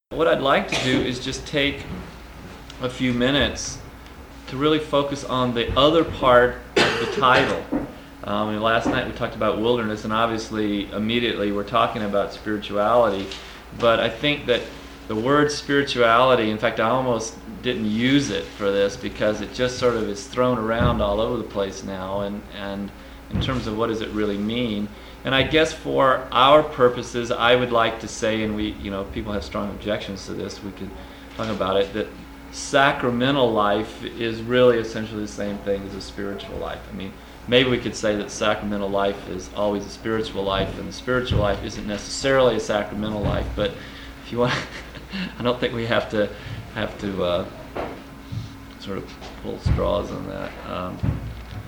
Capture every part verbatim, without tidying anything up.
What I'd like to do is just take a few minutes to really focus on the other part of the title. Um, and last night we talked about wilderness, and obviously immediately we're talking about spirituality. But I think that the word spirituality, in fact I almost didn't use it for this because it just sort of is thrown around all over the place now, and, and in terms of what does it really mean. And I guess for our purposes, I would like to say, and we, you know, if people have strong objections to this, we could talk about it, that sacramental life is really essentially the same thing as a spiritual life. I mean, maybe we could say that sacramental life is always a spiritual life, and the spiritual life isn't necessarily a sacramental life. But if you want, I don't think we have to have to uh, sort of pull straws on that. Um,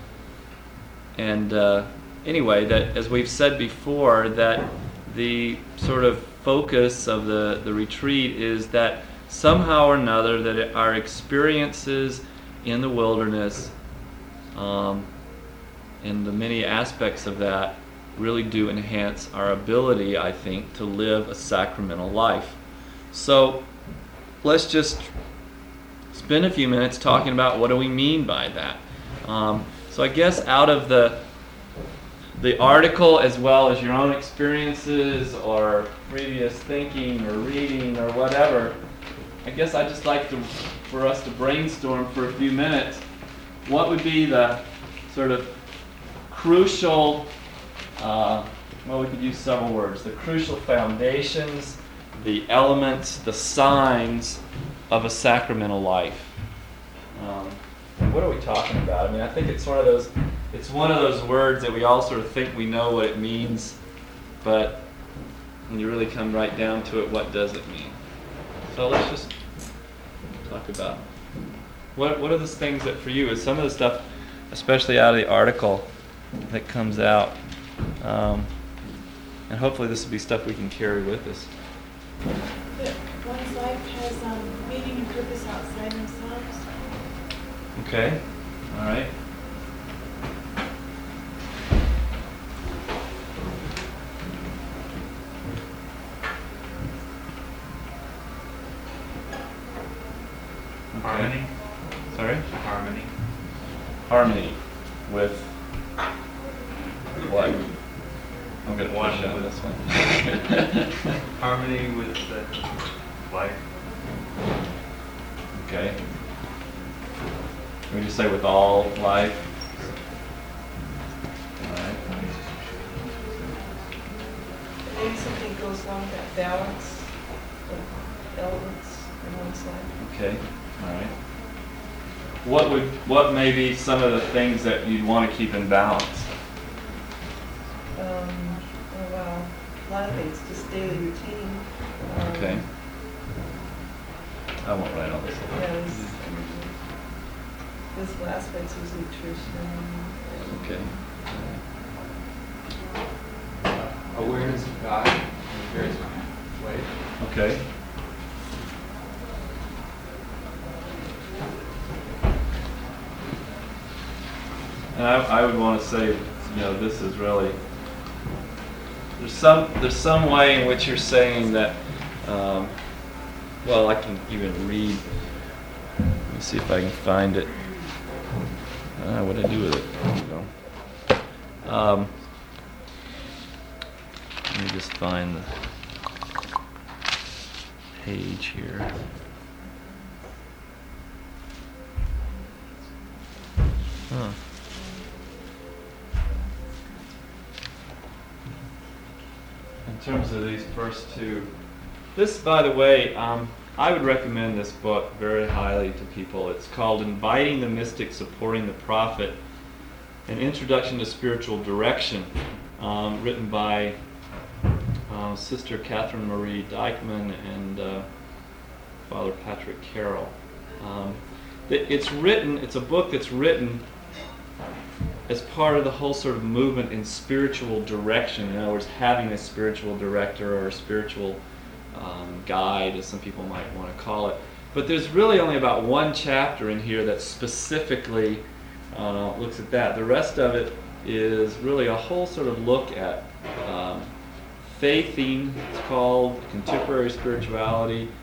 and uh, Anyway, that as we've said before, that the sort of focus of the, the retreat is that somehow or another that it, our experiences in the wilderness um, and the many aspects of that really do enhance our ability, I think, to live a sacramental life. So let's just spend a few minutes talking about what do we mean by that. Um, so I guess out of the the article, as well as your own experiences or previous thinking or reading or whatever, I guess I'd just like to, for us to brainstorm for a few minutes what would be the sort of crucial, uh, well, we could use several words, the crucial foundations, the elements, the signs of a sacramental life. Um, and what are we talking about? I mean, I think it's one of those It's one of those words that we all sort of think we know what it means, but when you really come right down to it, what does it mean? So let's just talk about what what are the things that for you is some of the stuff, especially out of the article that comes out, um, and hopefully this will be stuff we can carry with us. That one's life has um, meaning and purpose outside themselves. Okay, all right. Harmony. Sorry? Harmony. Harmony with what? I'm going to One push on with- this one. Harmony with the life. Okay. Can we just say with all life? Alright. Maybe something goes along with that balance of elements in one's life. Okay. Alright. What would what may be some of the things that you'd want to keep in balance? Um, oh wow, a lot of things, just daily routine. Um, Okay. I won't write all this. Yeah, this, physical aspects of nutrition. Okay. Awareness of God in various ways. Okay. And I, I would want to say, you know, this is really there's some there's some way in which you're saying that. Um, well, I can even read. Let me see if I can find it. Uh, what do I do with it? There we go. Um, let me just find the page here. Huh. In terms of these first two, this, by the way, um, I would recommend this book very highly to people. It's called Inviting the Mystic, Supporting the Prophet, An Introduction to Spiritual Direction, um, written by uh, Sister Catherine Marie Dykeman and uh, Father Patrick Carroll. Um, it's written, it's a book that's written as part of the whole sort of movement in spiritual direction. In other words, having a spiritual director or a spiritual um, guide, as some people might want to call it. But there's really only about one chapter in here that specifically uh, looks at that. The rest of it is really a whole sort of look at um, faithing, it's called, contemporary spirituality,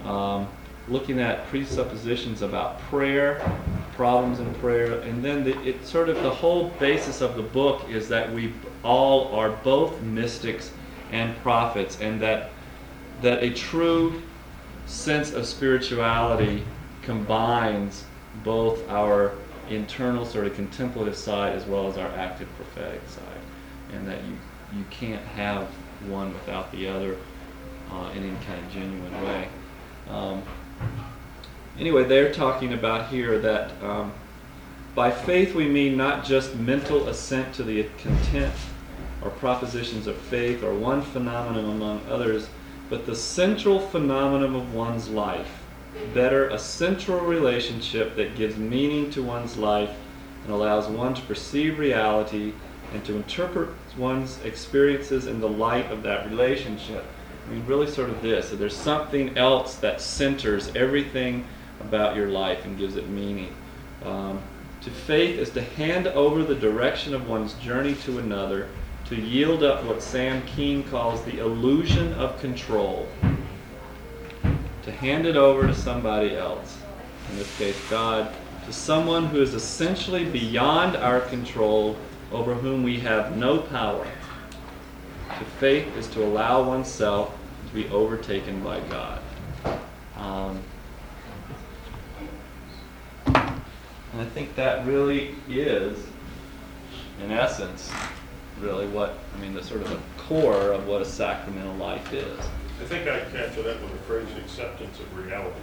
um, looking at presuppositions about prayer, problems in prayer, and then the, it sort of the whole basis of the book is that we all are both mystics and prophets, and that that a true sense of spirituality combines both our internal sort of contemplative side as well as our active prophetic side, and that you you can't have one without the other uh, in any kind of genuine way. Um, anyway, they're talking about here that um, by faith we mean not just mental assent to the content or propositions of faith or one phenomenon among others, but the central phenomenon of one's life. Better, a central relationship that gives meaning to one's life and allows one to perceive reality and to interpret one's experiences in the light of that relationship. I mean, really sort of this, that there's something else that centers everything about your life and gives it meaning. Um, to faith is to hand over the direction of one's journey to another, to yield up what Sam Keen calls the illusion of control. To hand it over to somebody else, in this case God, to someone who is essentially beyond our control, over whom we have no power. To faith is to allow oneself to be overtaken by God. Um, and I think that really is, in essence, really what, I mean, the sort of the core of what a sacramental life is. I think I capture that with the phrase acceptance of reality.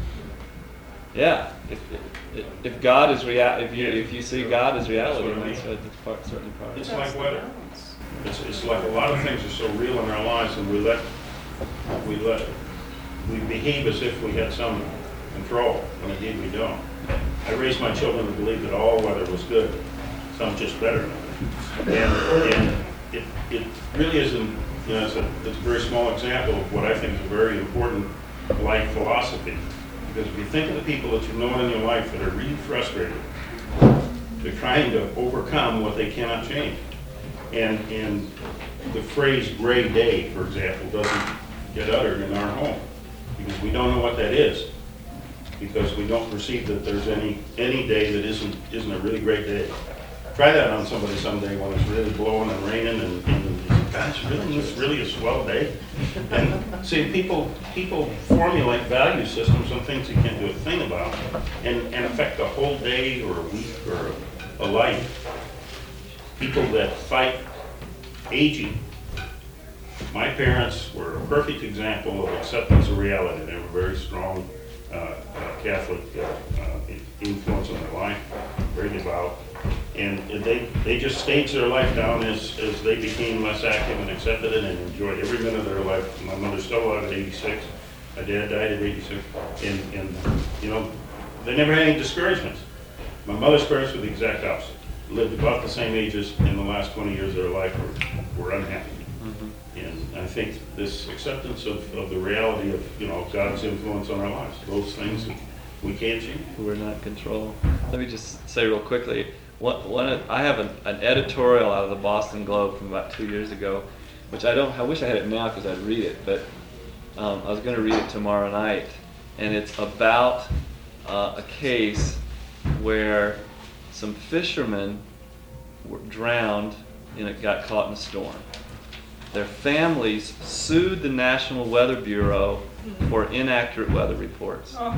Yeah, if, if, if God is rea- if you if you see God as reality, then that's, that's part, certainly part of it. It's like weather. It's, it's like a lot of things are so real in our lives, and we let we let we behave as if we had some control, when indeed we don't. I raised my children to believe that all weather was good, some just better. And, and it it really isn't. You know, it's a, it's a very small example of what I think is a very important life philosophy. Because if you think of the people that you've known in your life that are really frustrated, they're trying to overcome what they cannot change. And, and the phrase gray day, for example, doesn't get uttered in our home because we don't know what that is. Because we don't perceive that there's any any day that isn't isn't a really great day. Try that on somebody someday when it's really blowing and raining and, and gosh, really, it's really a swell day. And see, people people formulate value systems on things you can't do a thing about, and, and affect a whole day or a week or a life. People that fight aging. My parents were a perfect example of acceptance of reality. They were very strong uh, uh, Catholic uh, uh, influence on their life, very devout. And they, they just staged their life down as, as they became less active and accepted it and enjoyed every minute of their life. My mother's still alive at eighty-six. My dad died at eighty-six. And, and, you know, they never had any discouragements. My mother's parents were the exact opposite. Lived about the same ages in the last twenty years of their life were, were unhappy. Mm-hmm. And I think this acceptance of, of the reality of, you know, God's influence on our lives, those things that we can't change. We're not in control. Let me just say real quickly, One, one of, I have an, an editorial out of the Boston Globe from about two years ago, which I don't. I wish I had it now because I'd read it, but um, I was going to read it tomorrow night, and it's about uh, a case where some fishermen were drowned and it got caught in a storm. Their families sued the National Weather Bureau for inaccurate weather reports. Oh.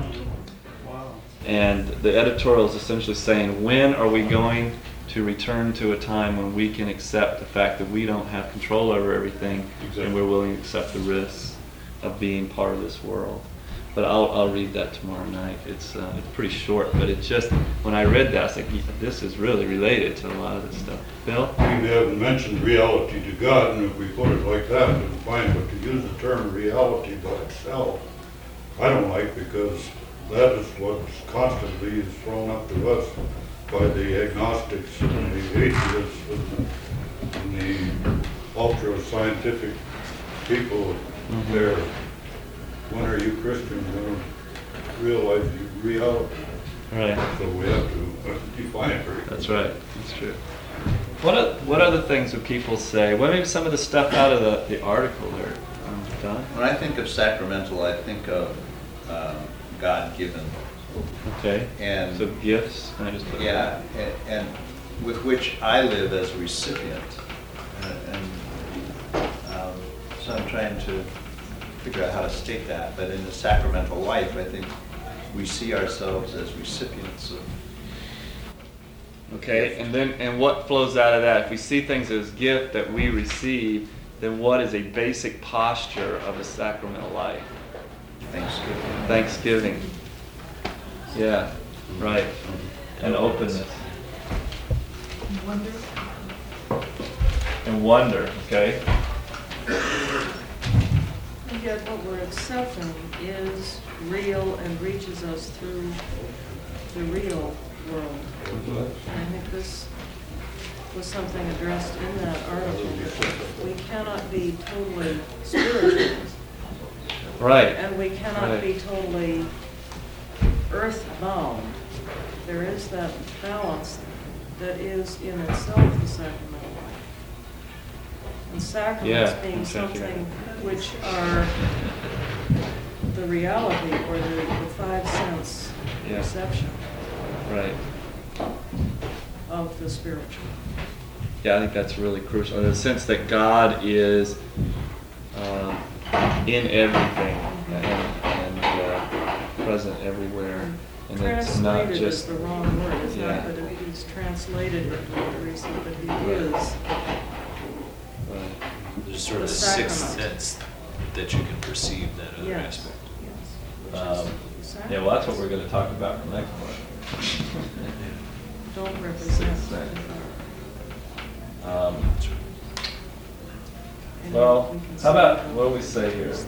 And the editorial is essentially saying, when are we going to return to a time when we can accept the fact that we don't have control over everything, Exactly. and we're willing to accept the risks of being part of this world? But I'll, I'll read that tomorrow night. It's, uh, it's pretty short, but it just, when I read that, I was like, yeah, this is really related to a lot of this stuff. Bill? We haven't mentioned reality to God, and if we put it like that, it's fine, but to use the term reality by itself, I don't like, because that is what constantly is thrown up to us by the agnostics and the atheists and the, and the ultra-scientific people Mhm. there. When are you Christians going to realize your reality? Right. So we have to uh, define it very That's right. That's true. What are, what other things would people say? What maybe some of the stuff out of the, the article there, um, Don? When I think of sacramental, I think of uh, God-given. Okay. And So gifts, can I just put yeah, and, and with which I live as a recipient. Uh, And um, so I'm trying to figure out how to state that. But in the sacramental life, I think we see ourselves as recipients of. Okay, and then, and what flows out of that? If we see things as gift that we receive, then what is a basic posture of a sacramental life? Thanksgiving. Thanksgiving. Yeah, right. And openness. Wonder. And wonder, okay? And yet what we're accepting is real and reaches us through the real world. And I think this was something addressed in that article. We cannot be totally spiritual, Right. and we cannot Right. be totally earthbound. There is that balance that is in itself the sacramental life. And sacraments Yeah, being exactly. something which are the reality or the, the five sense Yeah. perception Right. of the spiritual. Yeah, I think that's really crucial. In the sense that God is um, in everything and, and uh, present everywhere. And it's not Translated is just. the wrong word. It's Yeah. not that he's translated into literacy, but he is. Right. There's sort of The a sixth sacrament. sense that you can perceive that other Yes. aspect. Yes. Which Um, is the Yeah, well, that's what sacraments. we're going to talk about next month. Don't represent. Sixth Um, And well, we can how about, say- what do we say here? This is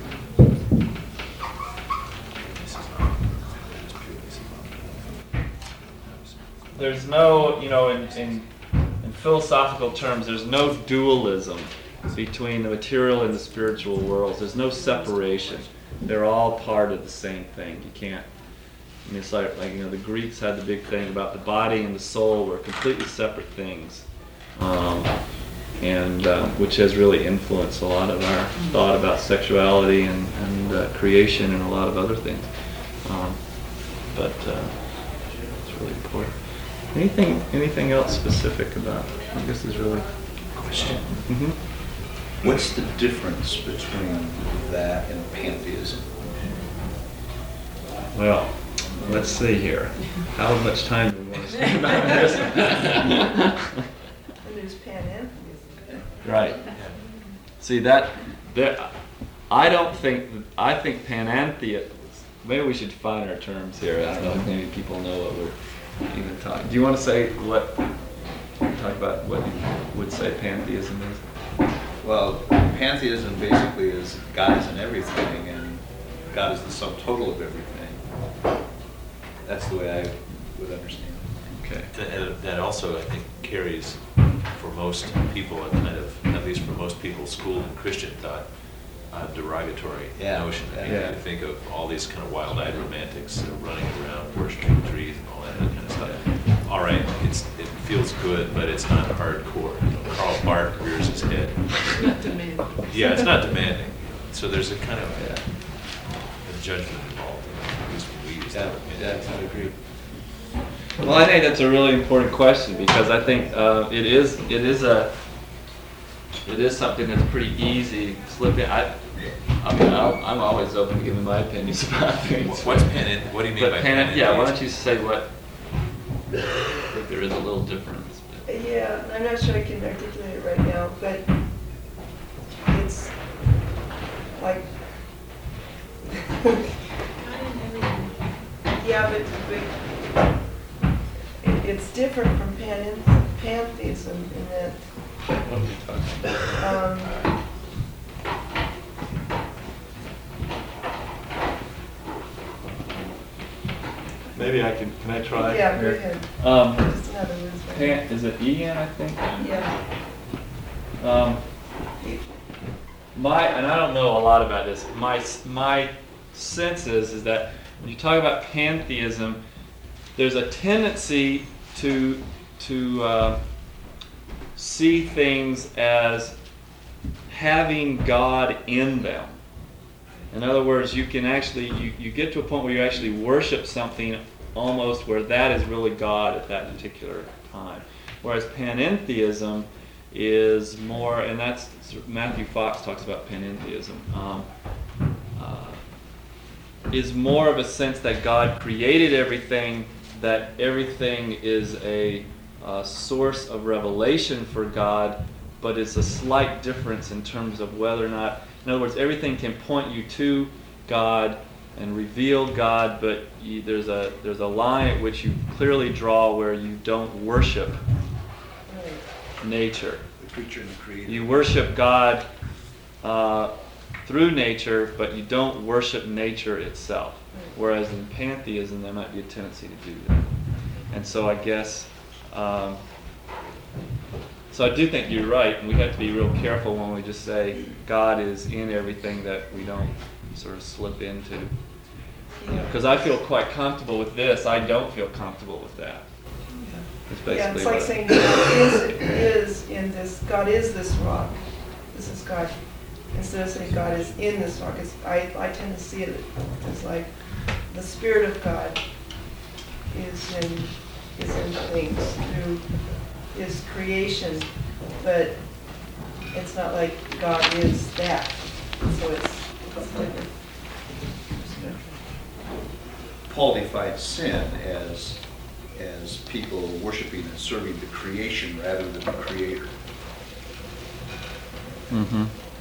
not, it's purely symbolic. There's no, you know, in, in, in philosophical terms, there's no dualism between the material and the spiritual worlds. There's no separation. They're all part of the same thing. You can't, I mean, it's like, like, you know, the Greeks had the big thing about the body and the soul were completely separate things. Um, and uh, which has really influenced a lot of our thought about sexuality and, and uh, creation and a lot of other things. Um, but uh, it's really important. Anything, anything else specific about? I think this is really. Question. Mm-hmm. What's the difference between that and pantheism? Well, let's see here. How much time do we want to spend on this? And there's panentheism. Right. See that, that I don't think I think panentheism. Maybe we should define our terms here. I don't know if maybe people know what we're even talking. Do you want to say what? Talk about what you would say pantheism is. Well, pantheism basically is God is in everything, and God is the sum total of everything. That's the way I would understand it. Okay. That, that also, I think, carries for most people a kind of, at least for most people, schooled in Christian thought, a derogatory Yeah, notion. I mean, yeah. You think of all these kind of wild-eyed romantics uh, running around, worshiping trees and all that kind of stuff. All right, it's, it feels good, but it's not hardcore. You know, Karl Barth rears his head. Not demanding. Yeah, it's not demanding. So there's a kind of Yeah. a judgment involved, at least when we use Yeah, that. yeah, I agree. Well, I think that's a really important question because I think uh, it is it is a it is something that's pretty easy to slip in. I, I mean, I'll, I'm always open to giving my opinions about things. What's pan? What do you mean But by pan, pan? yeah, why don't you say what? I think there is a little difference. But. Yeah, I'm not sure I can articulate it right now, but it's like, yeah, but, but it, it's different from pan, pantheism in that, What are we talking about? um, Maybe I can. Can I try? yeah, go here? ahead. Um, Just another word. pan, is it Ian? I think. Yeah. Um, my and I don't know a lot about this. My my sense is is that when you talk about pantheism, there's a tendency to to uh, see things as having God in them, In other words, you can actually, you, you get to a point where you actually worship something almost where that is really God at that particular time. Whereas panentheism is more, and that's, Matthew Fox talks about panentheism, um, uh, is more of a sense that God created everything, that everything is a uh, source of revelation for God, but it's a slight difference in terms of whether or not, in other words, everything can point you to God and reveal God, but you, there's a there's a line at which you clearly draw where you don't worship nature. The creature and the creator. You worship God uh, through nature, but you don't worship nature itself. Whereas in pantheism, there might be a tendency to do that. And so I guess, um, so I do think you're right, and we have to be real careful when we just say God is in everything, that we don't sort of slip into. Because I feel quite comfortable with this. I don't feel comfortable with that. It's basically Yeah, it's like what I- saying God is, is in this, God is this rock. This is God. Instead of saying God is in this rock, it's, I, I tend to see it as like the Spirit of God is in, is in things through His creation, but it's not like God is that. So it's, it's different. Paul defined sin as as people worshiping and serving the creation rather than the creator. Mm-hmm.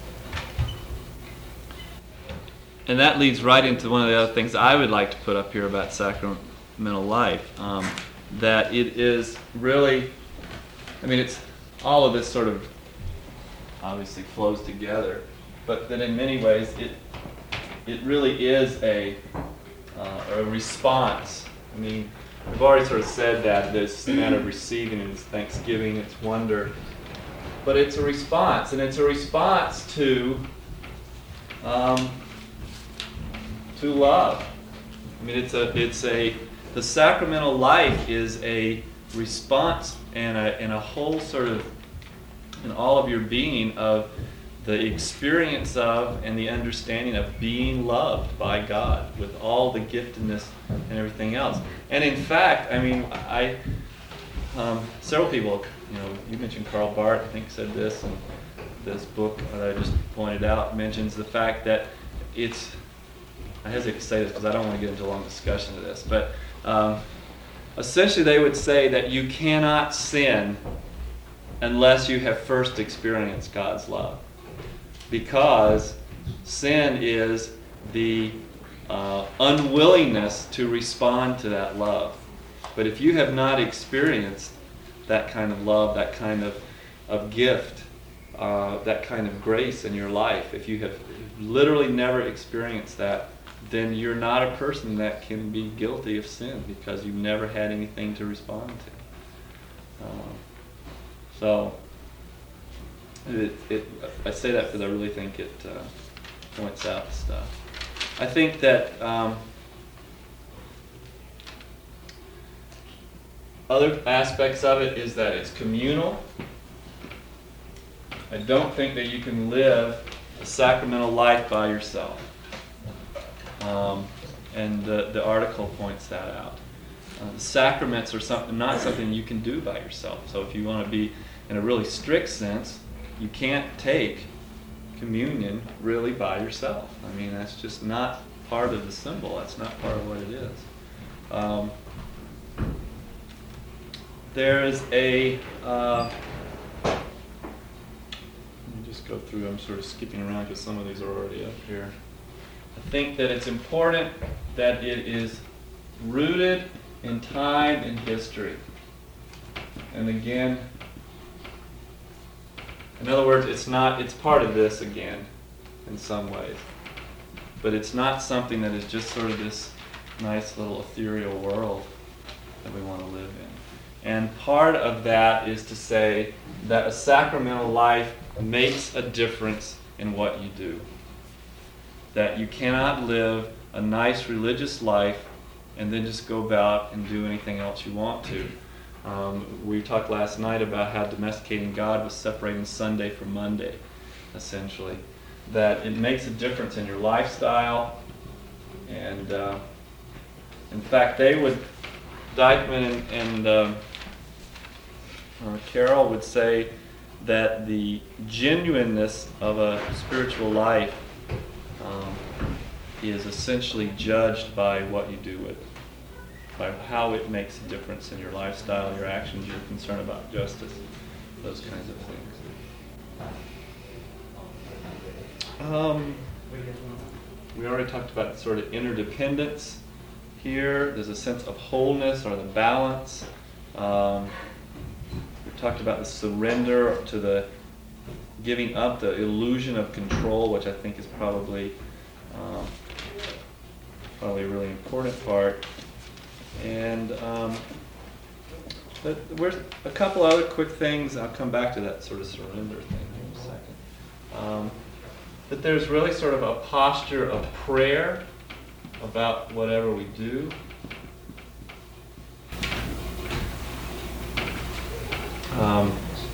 And that leads right into one of the other things I would like to put up here about sacramental life, um, that it is really, I mean, it's all of this sort of obviously flows together, but that in many ways it it really is a uh, a response. I mean, we've already sort of said that this matter of receiving, it's thanksgiving, it's wonder, but it's a response, and it's a response to um, to love. I mean, it's a it's a the sacramental life is a response and a and a whole sort of in all of your being of the experience of and the understanding of being loved by God with all the giftedness and everything else. And in fact, I mean, I um, several people, you know, you mentioned Karl Barth, I think said this, and this book that I just pointed out mentions the fact that it's, I hesitate to say this because I don't want to get into a long discussion of this, but um, essentially they would say that you cannot sin unless you have first experienced God's love. Because sin is the uh, unwillingness to respond to that love. But if you have not experienced that kind of love, that kind of, of gift, uh, that kind of grace in your life, if you have literally never experienced that, then you're not a person that can be guilty of sin because you've never had anything to respond to. Um, so, It, it, I say that because I really think it uh, points out stuff. I think that um, other aspects of it is that it's communal. I don't think that you can live a sacramental life by yourself. Um, and the, the article points that out. Uh, the sacraments are something, not something you can do by yourself. So if you want to be in a really strict sense, you can't take communion really by yourself. I mean, that's just not part of the symbol. That's not part of what it is. Um, there is a, uh, let me just go through, I'm sort of skipping around because some of these are already up here. I think that it's important that it is rooted in time and history. And again, in other words, it's not, it's part of this again, in some ways. But it's not something that is just sort of this nice little ethereal world that we want to live in. And part of that is to say that a sacramental life makes a difference in what you do. That you cannot live a nice religious life and then just go about and do anything else you want to. Um, we talked last night about how domesticating God was separating Sunday from Monday, essentially. that it makes a difference in your lifestyle. And uh, in fact, they would, Deichmann and, and uh, uh, Carroll would say that the genuineness of a spiritual life um, is essentially judged by what you do with it, by how it makes a difference in your lifestyle, your actions, your concern about justice, those kinds of things. Um, we already talked about sort of interdependence here. There's a sense of wholeness or the balance. Um, we talked about the surrender to the giving up the illusion of control, which I think is probably um, probably a really important part. And um, but there's a couple other quick things. I'll come back to that sort of surrender thing in a second. Um, but there's really sort of a posture of prayer about whatever we do. Um,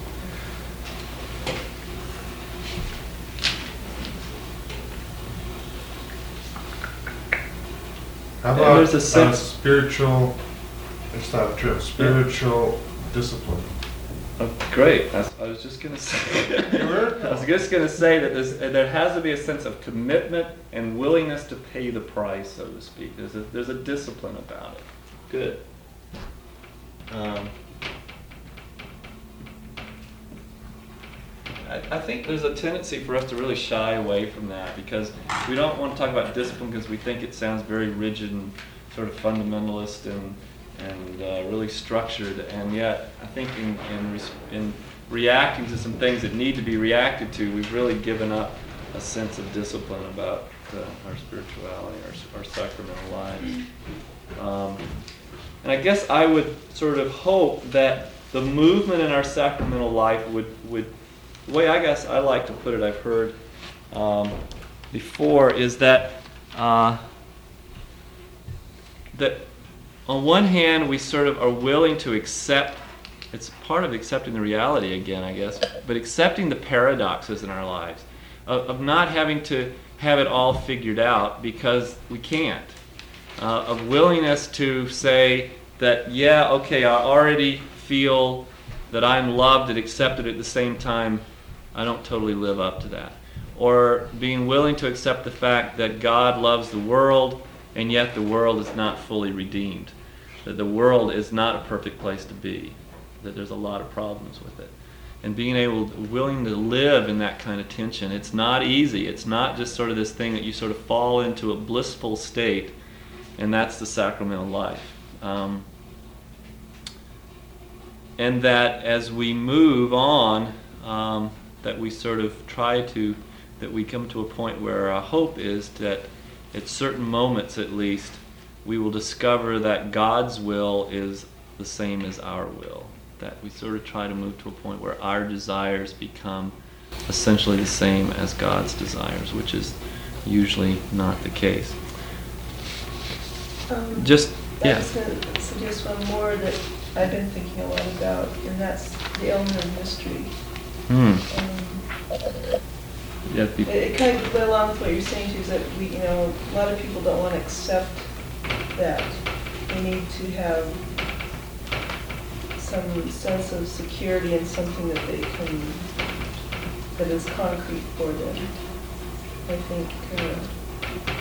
How And about there's a uh, sense- spiritual, it's not true, spiritual discipline? Oh, great. I was, I was just going to say. You were? I was just going to say that there's, there has to be a sense of commitment and willingness to pay the price, so to speak. There's a, there's a discipline about it. Good. Um, I, I think there's a tendency for us to really shy away from that because we don't want to talk about discipline because we think it sounds very rigid and sort of fundamentalist and and uh, really structured, and yet I think in in, res- in reacting to some things that need to be reacted to, we've really given up a sense of discipline about uh, our spirituality, our, our sacramental lives. Um, and I guess I would sort of hope that the movement in our sacramental life would, would the way I guess I like to put it, I've heard um, before, is that uh, that on one hand, we sort of are willing to accept, it's part of accepting the reality again, I guess, but accepting the paradoxes in our lives, of, of not having to have it all figured out because we can't, uh, of willingness to say that, yeah, okay, I already feel that I'm loved and accepted at the same time, I don't totally live up to that. Or being willing to accept the fact that God loves the world, and yet the world is not fully redeemed. That the world is not a perfect place to be. That there's a lot of problems with it. And being able, willing to live in that kind of tension. It's not easy. It's not just sort of this thing that you sort of fall into a blissful state, and that's the sacramental life. Um, and that as we move on, um, that we sort of try to, that we come to a point where our hope is that at certain moments at least, we will discover that God's will is the same as our will. That we sort of try to move to a point where our desires become essentially the same as God's desires, which is usually not the case. Um, Just, I yeah. was going to suggest one more that I've been thinking a lot about, and that's the element of mystery. Hmm. Um, Yeah, be- It, it kind of goes along with what you're saying too, is that we, you know, a lot of people don't want to accept that. They need to have some sense of security in something that they can, that is concrete for them. I think, uh,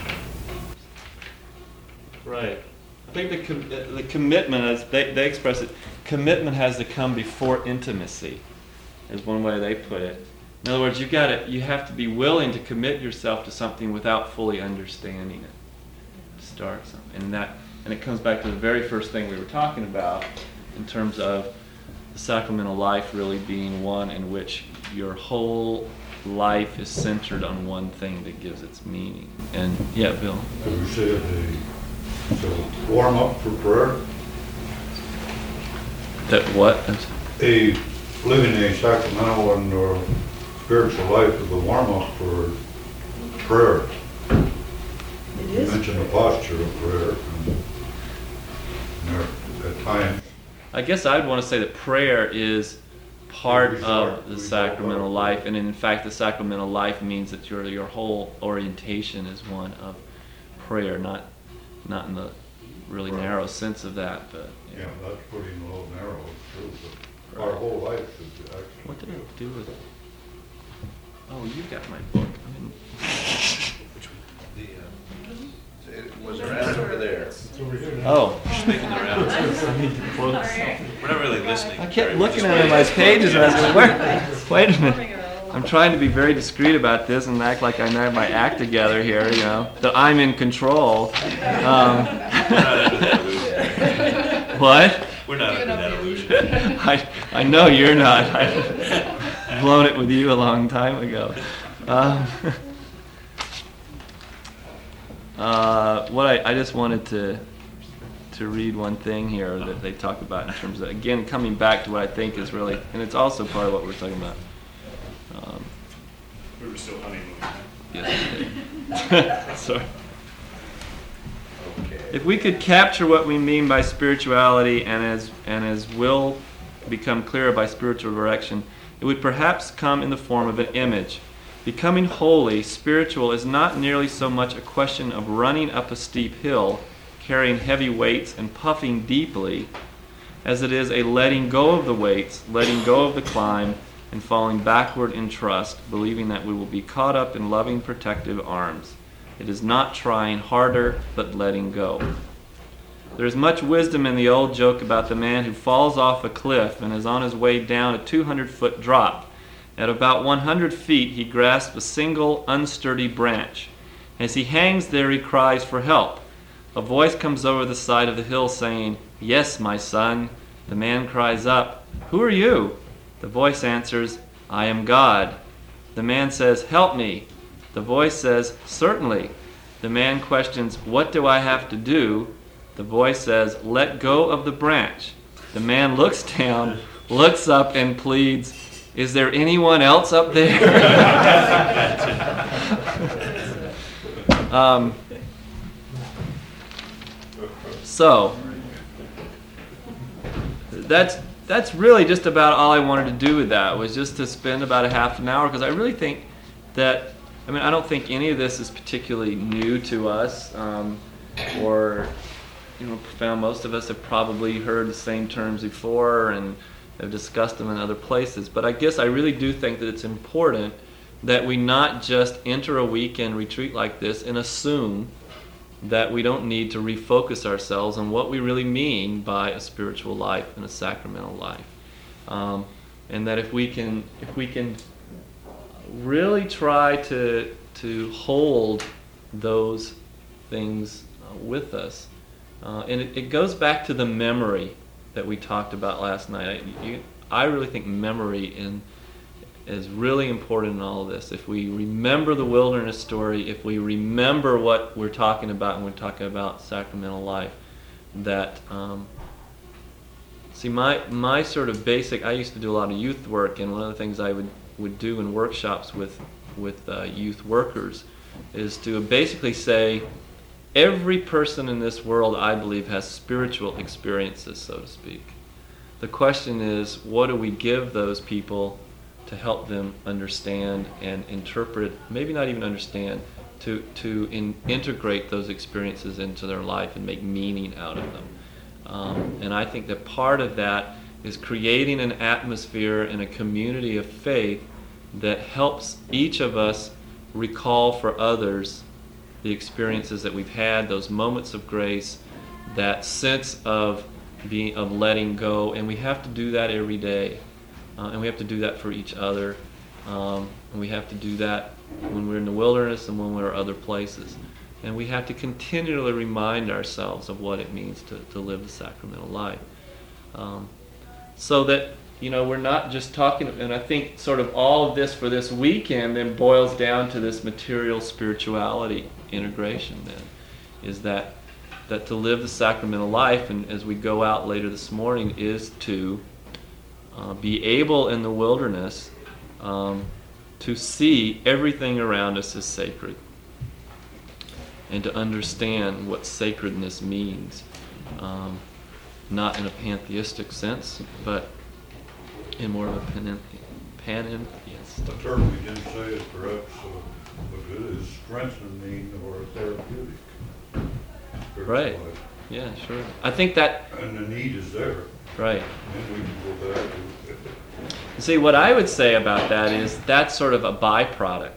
Right. I think the com- the commitment, as they, they express it, commitment has to come before intimacy, is one way they put it. In other words, you've got to, you have to be willing to commit yourself to something without fully understanding it. To start something, and that, and it comes back to the very first thing we were talking about, in terms of the sacramental life really being one in which your whole life is centered on one thing that gives its meaning. And yeah, Bill. As we said, a, so warm up for prayer, That what? a living a sacramental and or spiritual life is a warm up for prayer. it You is. mentioned the posture of prayer, and there, at times, I guess I'd want to say that prayer is part We start- of the we sacramental start- life, and in fact, the sacramental life means that your your whole orientation is one of prayer, not not in the really narrow sense of that, but you Yeah, know. that's putting a little narrow, too, but our whole life should be actually. What did I do with it? Oh, you got my book. I didn't- The, uh, it was around over there. Oh, Just making the rounds. I need to close. We're not really listening. I Jerry, kept we're looking just at my waiting. pages and I was like, wait, wait a minute. I'm trying to be very discreet about this and act like I have my act together here, you know, that I'm in control. Um, We're not under that illusion. what? We're not under that illusion. I, I know you're not. I've blown it with you a long time ago. Um, uh, what I, I just wanted to to read one thing here that they talk about in terms of, again, coming back to what I think is really, and it's also part of what we're talking about. Um, We were still honeymooning. yes, I did. Sorry. If we could capture what we mean by spirituality and as and as will become clearer by spiritual direction, it would perhaps come in the form of an image. Becoming holy, spiritual, is not nearly so much a question of running up a steep hill, carrying heavy weights and puffing deeply, as it is a letting go of the weights, letting go of the climb, and falling backward in trust, believing that we will be caught up in loving protective arms. It is not trying harder, but letting go. There is much wisdom in the old joke about the man who falls off a cliff and is on his way down a two hundred foot drop. At about one hundred feet, he grasps a single unsturdy branch. As he hangs there, he cries for help. A voice comes over the side of the hill saying, "Yes, my son." The man cries up, "Who are you?" The voice answers, "I am God." The man says, "Help me." The voice says, "Certainly." The man questions, "What do I have to do?" The voice says, "Let go of the branch." The man looks down, looks up, and pleads, "Is there anyone else up there?" um, so, that's that's really just about all I wanted to do with that, was just to spend about a half an hour, because I really think that, I mean, I don't think any of this is particularly new to us, um, or, you know, profound. Most of us have probably heard the same terms before and have discussed them in other places. But I guess I really do think that it's important that we not just enter a weekend retreat like this and assume that we don't need to refocus ourselves on what we really mean by a spiritual life and a sacramental life. Um, and that if we can, if we can really try to to hold those things uh, with us, uh, and it, it goes back to the memory that we talked about last night. I, you, I really think memory in, is really important in all of this. If we remember the wilderness story, if we remember what we're talking about when we're talking about sacramental life, that um, see my my sort of basic. I used to do a lot of youth work, and one of the things I would would do in workshops with with uh, youth workers is to basically say, every person in this world, I believe, has spiritual experiences, so to speak. The question is, what do we give those people to help them understand and interpret, maybe not even understand, to, to in, integrate those experiences into their life and make meaning out of them. Um, and I think that part of that is creating an atmosphere and a community of faith that helps each of us recall for others the experiences that we've had, those moments of grace, that sense of being, of letting go, and we have to do that every day. Uh, and we have to do that for each other, um, and we have to do that when we're in the wilderness and when we're other places. And we have to continually remind ourselves of what it means to, to live the sacramental life. Um, so that, you know, we're not just talking, and I think sort of all of this for this weekend then boils down to this material spirituality integration then, is that, that to live the sacramental life, and as we go out later this morning, is to Uh, be able in the wilderness um, to see everything around us as sacred, and to understand what sacredness means, um, not in a pantheistic sense, but in more of a panentheist. Panentheist. The term we didn't say is perhaps, uh, but it is strengthening or therapeutic. Right. Yeah, sure. I think that, And the need is there, right. and we can go back to. See, what I would say about that is that's sort of a byproduct.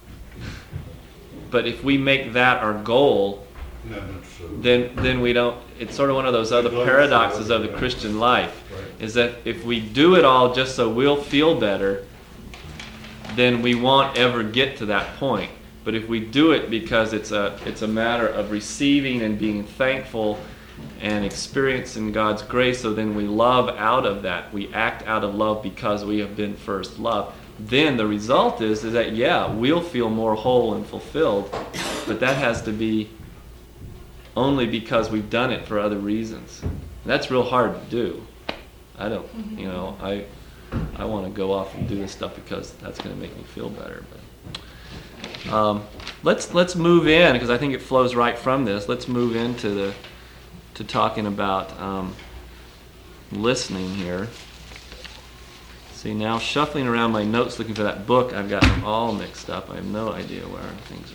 But if we make that our goal, Then it's, uh, then then we don't, it's sort of one of those other paradoxes of the Christian life, Right. is that if we do it all just so we'll feel better, then we won't ever get to that point. But if we do it because it's a it's a matter of receiving and being thankful and experiencing God's grace, so then we love out of that. We act out of love because we have been first loved. Then the result is, is that, yeah, we'll feel more whole and fulfilled, but that has to be only because we've done it for other reasons. And that's real hard to do. I don't, you know, I I want to go off and do this stuff because that's going to make me feel better. But um, let's let's move in, because I think it flows right from this. Let's move into the to talking about um, listening here. See, now shuffling around my notes looking for that book, I've got them all mixed up. I have no idea where things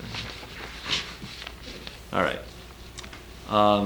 are. All right. Um,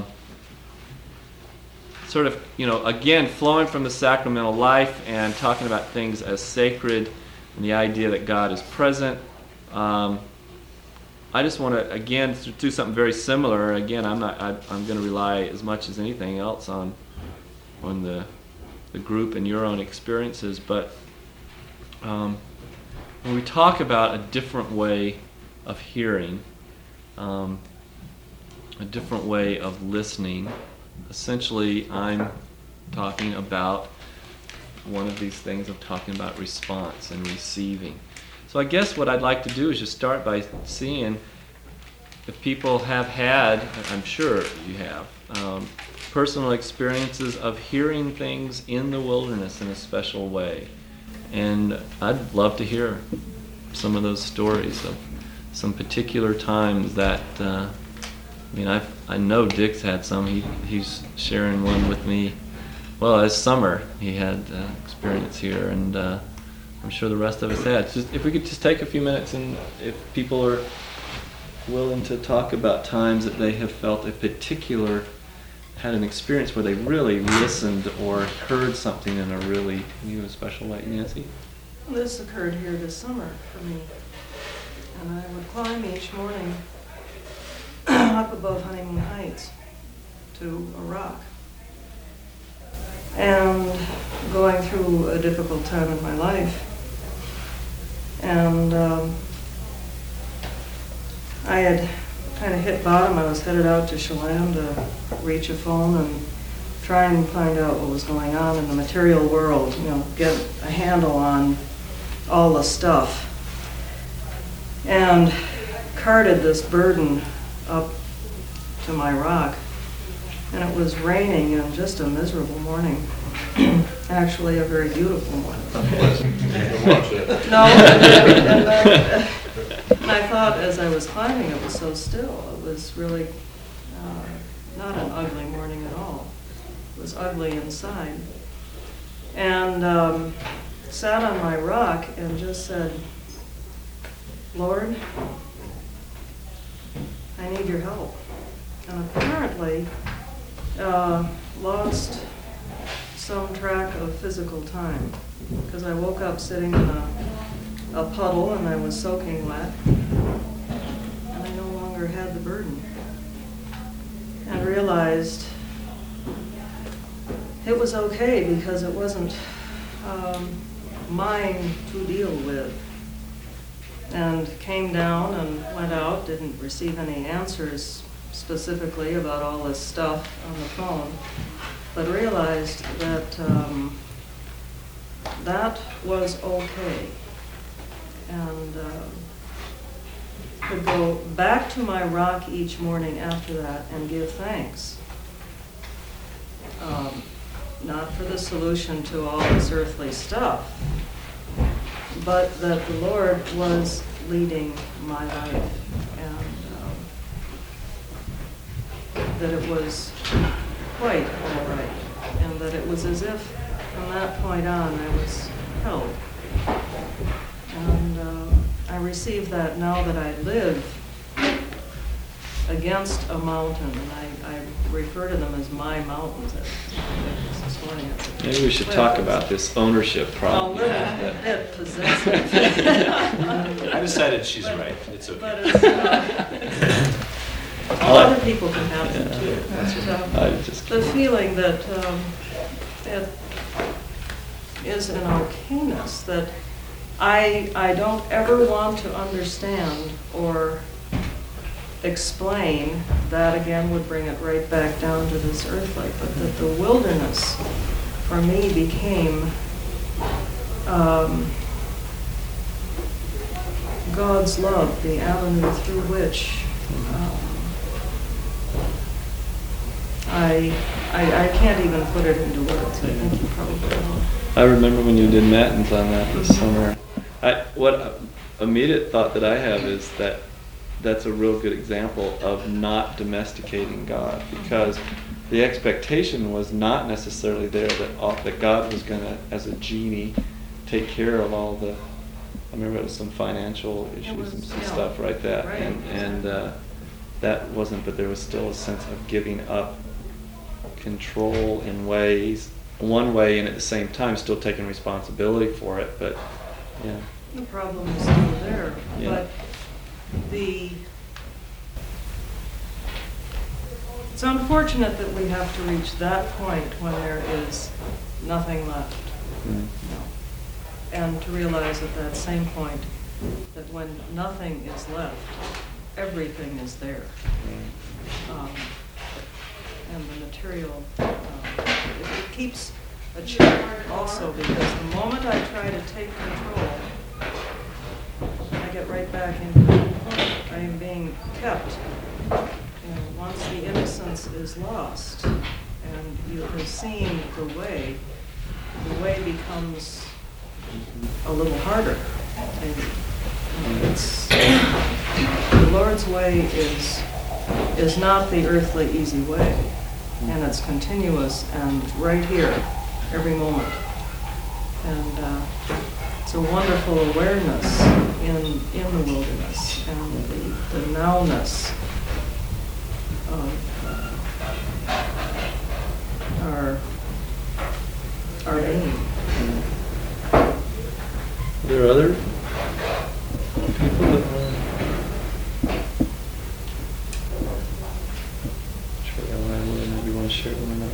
sort of, you know, again, flowing from the sacramental life and talking about things as sacred and the idea that God is present. Um, I just want to, again, do something very similar. Again, I'm not. I, I'm going to rely as much as anything else on on the the group and your own experiences. But um, when we talk about a different way of hearing, um, a different way of listening, essentially, I'm talking about one of these things of talking about response and receiving. So I guess what I'd like to do is just start by seeing if people have had, I'm sure you have, um, personal experiences of hearing things in the wilderness in a special way. And I'd love to hear some of those stories of some particular times that, uh, I mean, I've, I know Dick's had some. He, he's sharing one with me. Well, as summer, he had uh, experience here, and uh, I'm sure the rest of us had. Just if we could just take a few minutes, and if people are willing to talk about times that they have felt a particular, had an experience where they really listened or heard something in a really new and special way. Nancy? This occurred here this summer for me, and I would climb each morning up above Honeymoon Heights to a rock. And going through a difficult time in my life. And um, I had kind of hit bottom. I was headed out to Chelan to reach a phone and try and find out what was going on in the material world, you know, get a handle on all the stuff. And carted this burden up to my rock. And it was raining and just a miserable morning. Actually, a very beautiful morning. Watch that. No, and, then, and I thought as I was climbing, it was so still. It was really uh, not an ugly morning at all. It was ugly inside. And um, sat on my rock and just said, Lord, I need your help. And apparently uh, lost some track of physical time, because I woke up sitting in a, a puddle and I was soaking wet, and I no longer had the burden, and realized it was okay because it wasn't um, mine to deal with. And came down and went out, didn't receive any answers specifically about all this stuff on the phone, but realized that um, that was okay. And uh, could go back to my rock each morning after that and give thanks. Um, not for the solution to all this earthly stuff, but that the Lord was leading my life, and um, that it was quite all right, and that it was as if from that point on, I was held. And uh, I received that now that I live against a mountain, and I, I refer to them as my mountains. This morning I said, Maybe we should talk about this ownership A problem. little bit possessive. I decided she's right, it's But okay. it's, uh, other people can have them too. But, uh, I just, The feeling that um, it is an okayness, that I, I don't ever want to understand or explain, that again would bring it right back down to this earthly, but that the wilderness for me became um, God's love, the avenue through which um, I, I I can't even put it into words. I think you probably know. I remember when you did matins on that this summer. I, what immediate thought that I have is that that's a real good example of not domesticating God, because the expectation was not necessarily there that all, that God was going to, as a genie, take care of all the. I remember it was some financial issues was, and some yeah. stuff like that, Right. and and uh, that wasn't. But there was still a sense of giving up control in ways, one way, and at the same time still taking responsibility for it. But yeah, The problem is still there, Yeah. but the, it's unfortunate that we have to reach that point when there is nothing left. mm. No. And to realize at that same point that when nothing is left, everything is there. Um, and the material, uh, it, it keeps a check also, because the moment I try to take control, I get right back into it. I am being kept. You know, once the innocence is lost and you have seen the way, the way becomes a little harder. And it's, the Lord's way is is not the earthly easy way, and it's continuous and right here, every moment. And uh, it's a wonderful awareness in in the wilderness and the, the nowness of uh, our our being. Are there other people that want to maybe want to share one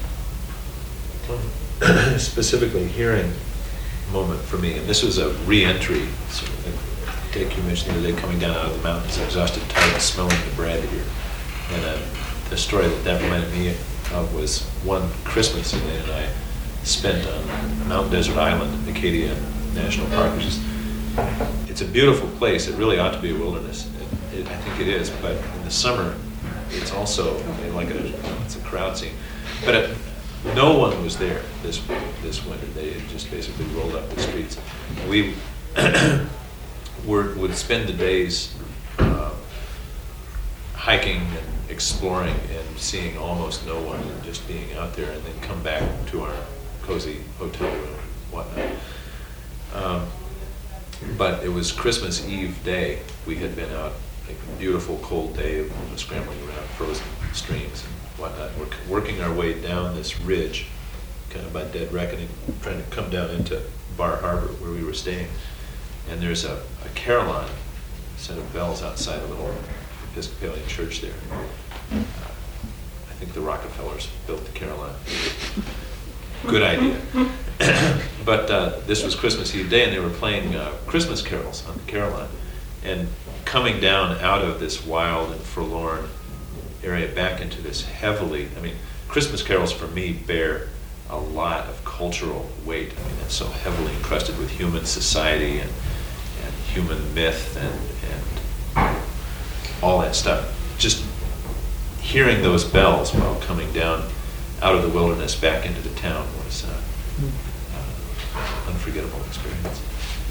of those? Specifically hearing moment for me, and this was a re-entry. So, like Dick, you mentioned the other day, coming down out of the mountains, exhausted, tired, and smelling the bread here. And uh, the story that that reminded me of was one Christmas that Elaine and I spent on Mount Desert Island, Acadia National Park, which is, it's a beautiful place. It really ought to be a wilderness. It, it, I think it is, but in the summer, it's also like a, it's a crowd scene. But it, no one was there this this winter. They had just basically rolled up the streets. We were, would spend the days uh, hiking and exploring and seeing almost no one, and just being out there, and then come back to our cozy hotel room and whatnot. Um, but it was Christmas Eve day. We had been out, like a beautiful cold day, scrambling around frozen streams and whatnot. We're working our way down this ridge, kind of by dead reckoning, trying to come down into Bar Harbor where we were staying. And there's a, a carillon, set of bells outside a little Episcopalian church there. Uh, I think the Rockefellers built the carillon. Good idea. But uh, this was Christmas Eve day, and they were playing uh, Christmas carols on the carillon. And coming down out of this wild and forlorn area back into this heavily, I mean, Christmas carols for me bear a lot of cultural weight. I mean, it's so heavily encrusted with human society and, and human myth and, and all that stuff. Just hearing those bells while coming down out of the wilderness back into the town was uh, uh, unforgettable experience.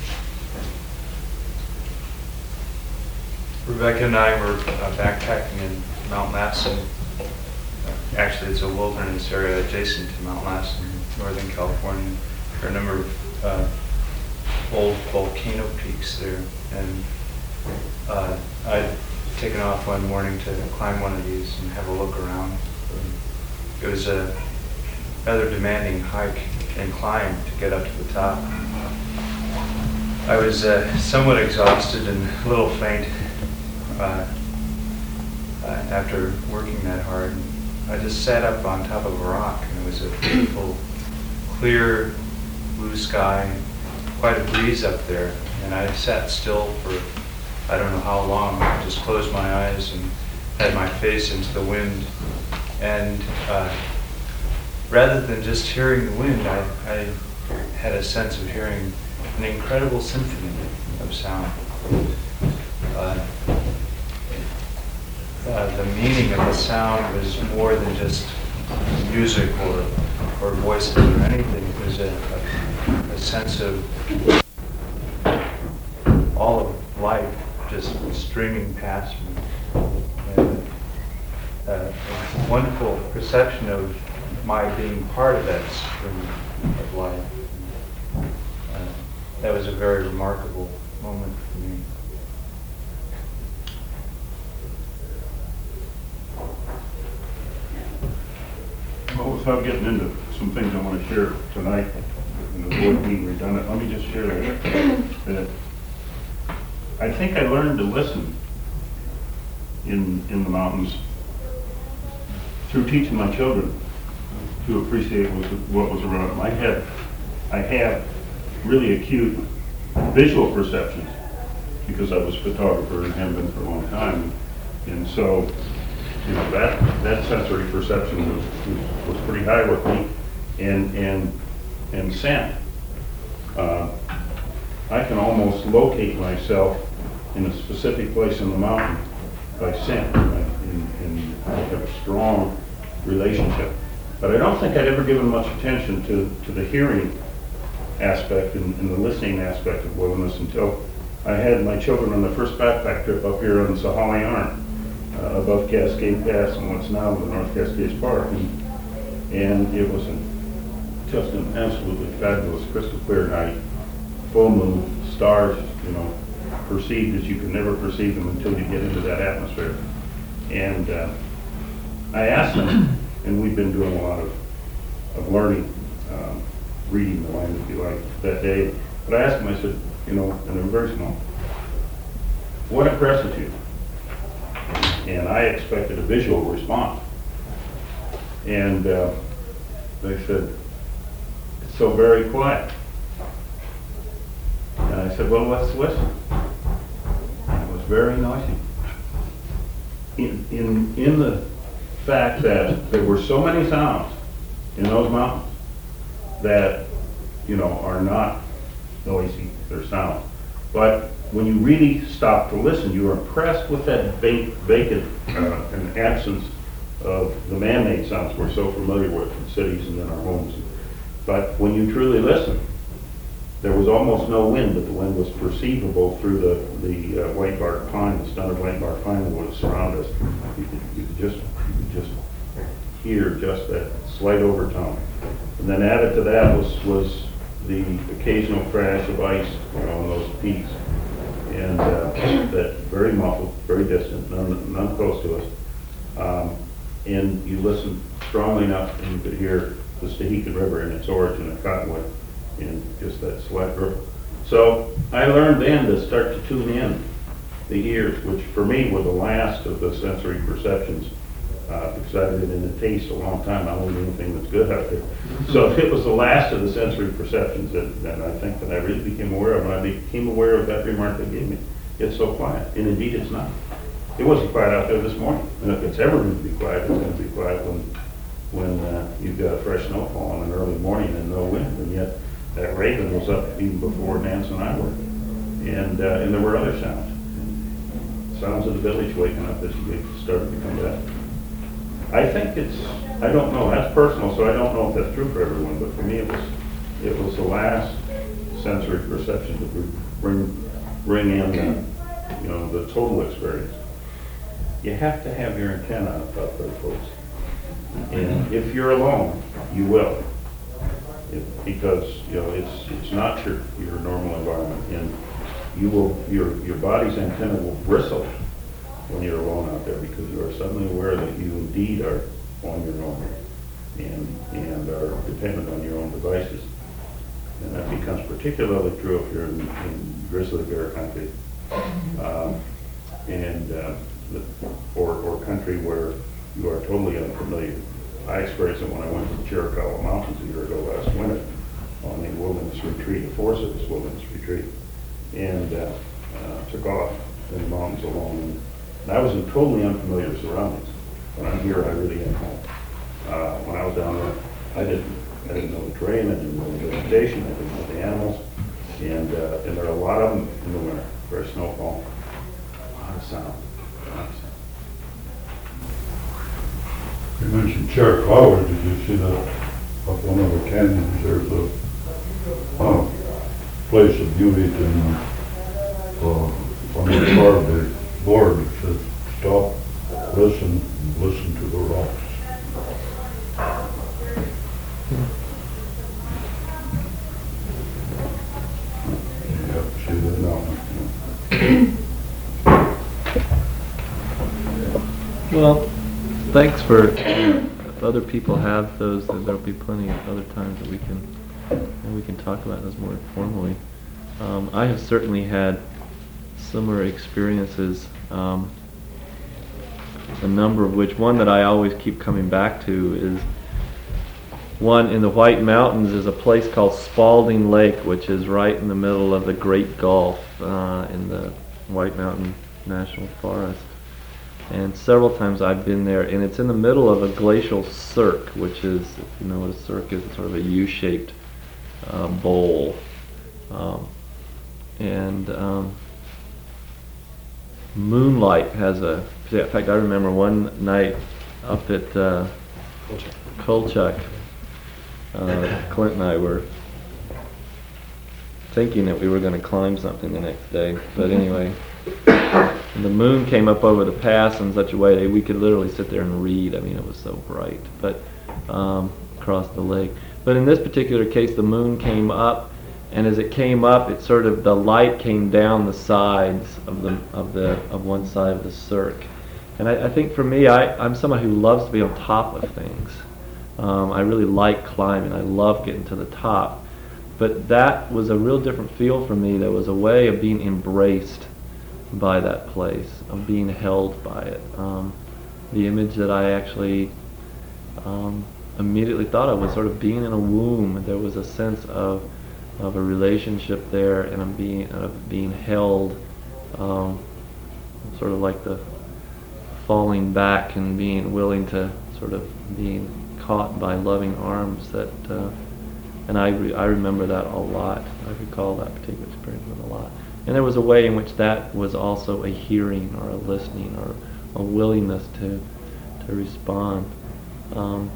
Rebecca and I were uh, backpacking in Mount Lassen. Actually, it's a wilderness area adjacent to Mount Lassen. Northern California. There are a number of uh, old volcano peaks there, and uh, I'd taken off one morning to climb one of these and have a look around. It was a rather demanding hike and climb to get up to the top. I was uh, somewhat exhausted and a little faint uh, uh, after working that hard. I just sat up on top of a rock, and it was a beautiful, clear blue sky, quite a breeze up there. And I sat still for I don't know how long. I just closed my eyes and had my face into the wind. And uh, rather than just hearing the wind, I, I had a sense of hearing an incredible symphony of sound. Uh, uh, the meaning of the sound was more than just music or, or voices or anything. It was a, a, a sense of all of life just streaming past me. And uh, a wonderful perception of my being part of that stream of life. Uh, that was a very remarkable moment for me. Well, without getting into some things I want to share tonight, in the board being redundant, let me just share that, that I think I learned to listen in in the mountains through teaching my children to appreciate what was, what was around them. I had, I have really acute visual perceptions because I was a photographer and have been for a long time, and so you know that that sensory perception was was, was pretty high with me, and and and scent. Uh, I can almost locate myself in a specific place in the mountain by scent, and, and I have a strong relationship. But I don't think I'd ever given much attention to, to the hearing aspect and, and the listening aspect of wilderness until I had my children on the first backpack trip up here on the Sahalee Arm, uh, above Cascade Pass and what's now the North Cascades Park. And, and it was an, just an absolutely fabulous, crystal clear night, full moon, stars, you know, perceived as you can never perceive them until you get into that atmosphere. And uh, I asked them, and we've been doing a lot of, of learning, um, reading the land, if you like, that day. But I asked them, I said, you know, and they were very small, what impresses you? And I expected a visual response. And uh, they said, it's so very quiet. And I said, well, let's listen. And it was very noisy. In, in, in the fact that there were so many sounds in those mountains that, you know, are not noisy, they're sound. But when you really stop to listen, you're impressed with that vac- vacant uh, and absence of the man-made sounds we're so familiar with in cities and in our homes. But when you truly listen, there was almost no wind, but the wind was perceivable through the, the uh, white bark pine, the stunted white bark pine that would surround us. You could, you could just you could just hear just that slight overtone. And then added to that was was the occasional crash of ice, you know, on those peaks, and uh, that very muffled, very distant, none, none close to us. Um, and you listened strongly enough, and you could hear the Stehekin River in its origin at Cottonwood, in just that slight ripple. So I learned then to start to tune in the ears, which for me were the last of the sensory perceptions, uh, because I've been in the taste a long time. I don't eat anything that's good out there. So it was the last of the sensory perceptions that, that I think that I really became aware of. And I became aware of that remark they gave me. It's so quiet. And indeed it's not. It wasn't quiet out there this morning. And if it's ever going to be quiet, it's going to be quiet when, when uh, you've got a fresh snowfall on an early morning and no wind. And yet that raven was up even before Nance and I were. And, uh, and there were other sounds. Sounds of the village waking up as you started to come back. I think it's, I don't know, that's personal, so I don't know if that's true for everyone, but for me it was, it was the last sensory perception that would bring, bring in, the, you know, the total experience. You have to have your antenna up out there, folks. And if you're alone, you will. It- Because, you know, it's, it's not your, your normal environment, and you will, your, your body's antenna will bristle when you're alone out there, because you are suddenly aware that you indeed are on your own and, and are dependent on your own devices. And that becomes particularly true if you're in, in grizzly bear country, um, and, uh, the- or, or country where you are totally unfamiliar. I experienced it when I went to the Chiricahua Mountains a year ago last winter on a wilderness retreat, a Forest Service wilderness retreat, and uh, uh, took off in the mountains alone. And I was in totally unfamiliar surroundings. When I'm here, I really am home. Uh, when I was down there, I didn't, I didn't know the terrain, I didn't know the vegetation, I didn't know the animals, and uh, and there are a lot of them in the winter. There's snowfall, a lot of sound, a lot of sound. You mentioned Chiricahua, did you see that up one of the canyons, there's a, uh, place of beauty in, uh, on the far big board that says, stop, listen, and listen to the rocks. You have to see that now. Well, thanks for, if other people have those, then there'll be plenty of other times that we can, and we can talk about those more informally. Um, I have certainly had similar experiences, um, a number of which, one that I always keep coming back to is one in the White Mountains is a place called Spalding Lake, which is right in the middle of the Great Gulf uh, in the White Mountain National Forest. And several times I've been there, and it's in the middle of a glacial cirque, which is, if you know what a cirque is, it's sort of a U-shaped uh, bowl. Um, and um, moonlight has a, in fact I remember one night up at uh, Kolchak, uh, Clint and I were thinking that we were going to climb something the next day, but anyway, and the moon came up over the pass in such a way that we could literally sit there and read. I mean, it was so bright, but um, across the lake. But in this particular case, the moon came up, and as it came up, it sort of, the light came down the sides of the of the of one side of the cirque. And I, I think for me, I, I'm someone who loves to be on top of things. Um, I really like climbing. I love getting to the top. But that was a real different feel for me. There was a way of being embraced by that place, of being held by it. Um, the image that I actually um, immediately thought of was sort of being in a womb. There was a sense of of a relationship there, and of being of being held, um, sort of like the falling back and being willing to sort of being caught by loving arms. That uh, and I re- I remember that a lot. I recall that particular experience a lot. And there was a way in which that was also a hearing or a listening or a willingness to to respond. Um,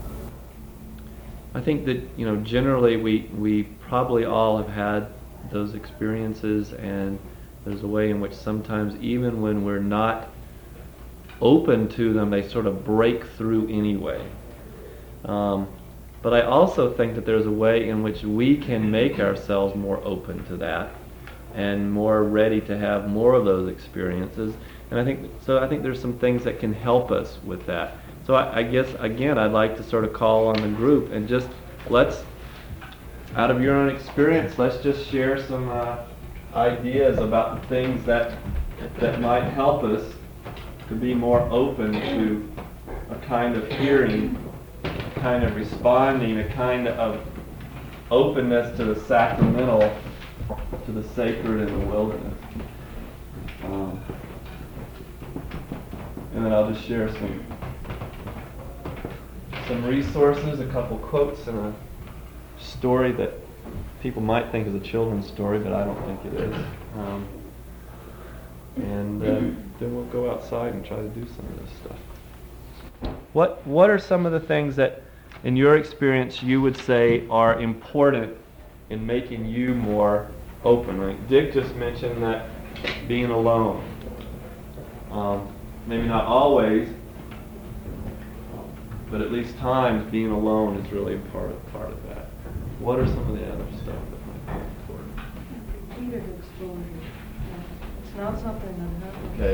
I think that, you know, generally we we probably all have had those experiences, and there's a way in which sometimes even when we're not open to them, they sort of break through anyway. Um, but I also think that there's a way in which we can make ourselves more open to that and more ready to have more of those experiences. And I think so. I think there's some things that can help us with that. So I, I guess again, I'd like to sort of call on the group and just let's, out of your own experience, let's just share some uh, ideas about the things that that might help us to be more open to a kind of hearing, a kind of responding, a kind of openness to the sacramental, to the sacred in the wilderness. Um, and then I'll just share some some resources, a couple quotes, and a story that people might think is a children's story, but I don't think it is. Um, and uh, then we'll go outside and try to do some of this stuff. What What are some of the things that, in your experience, you would say are important in making you more open? Right? Dick just mentioned that being alone. Um, maybe not always, but at least times being alone is really part of, part of that. what are some of the other stuff that might be important? Repeated exposure. It's not something that happens Okay.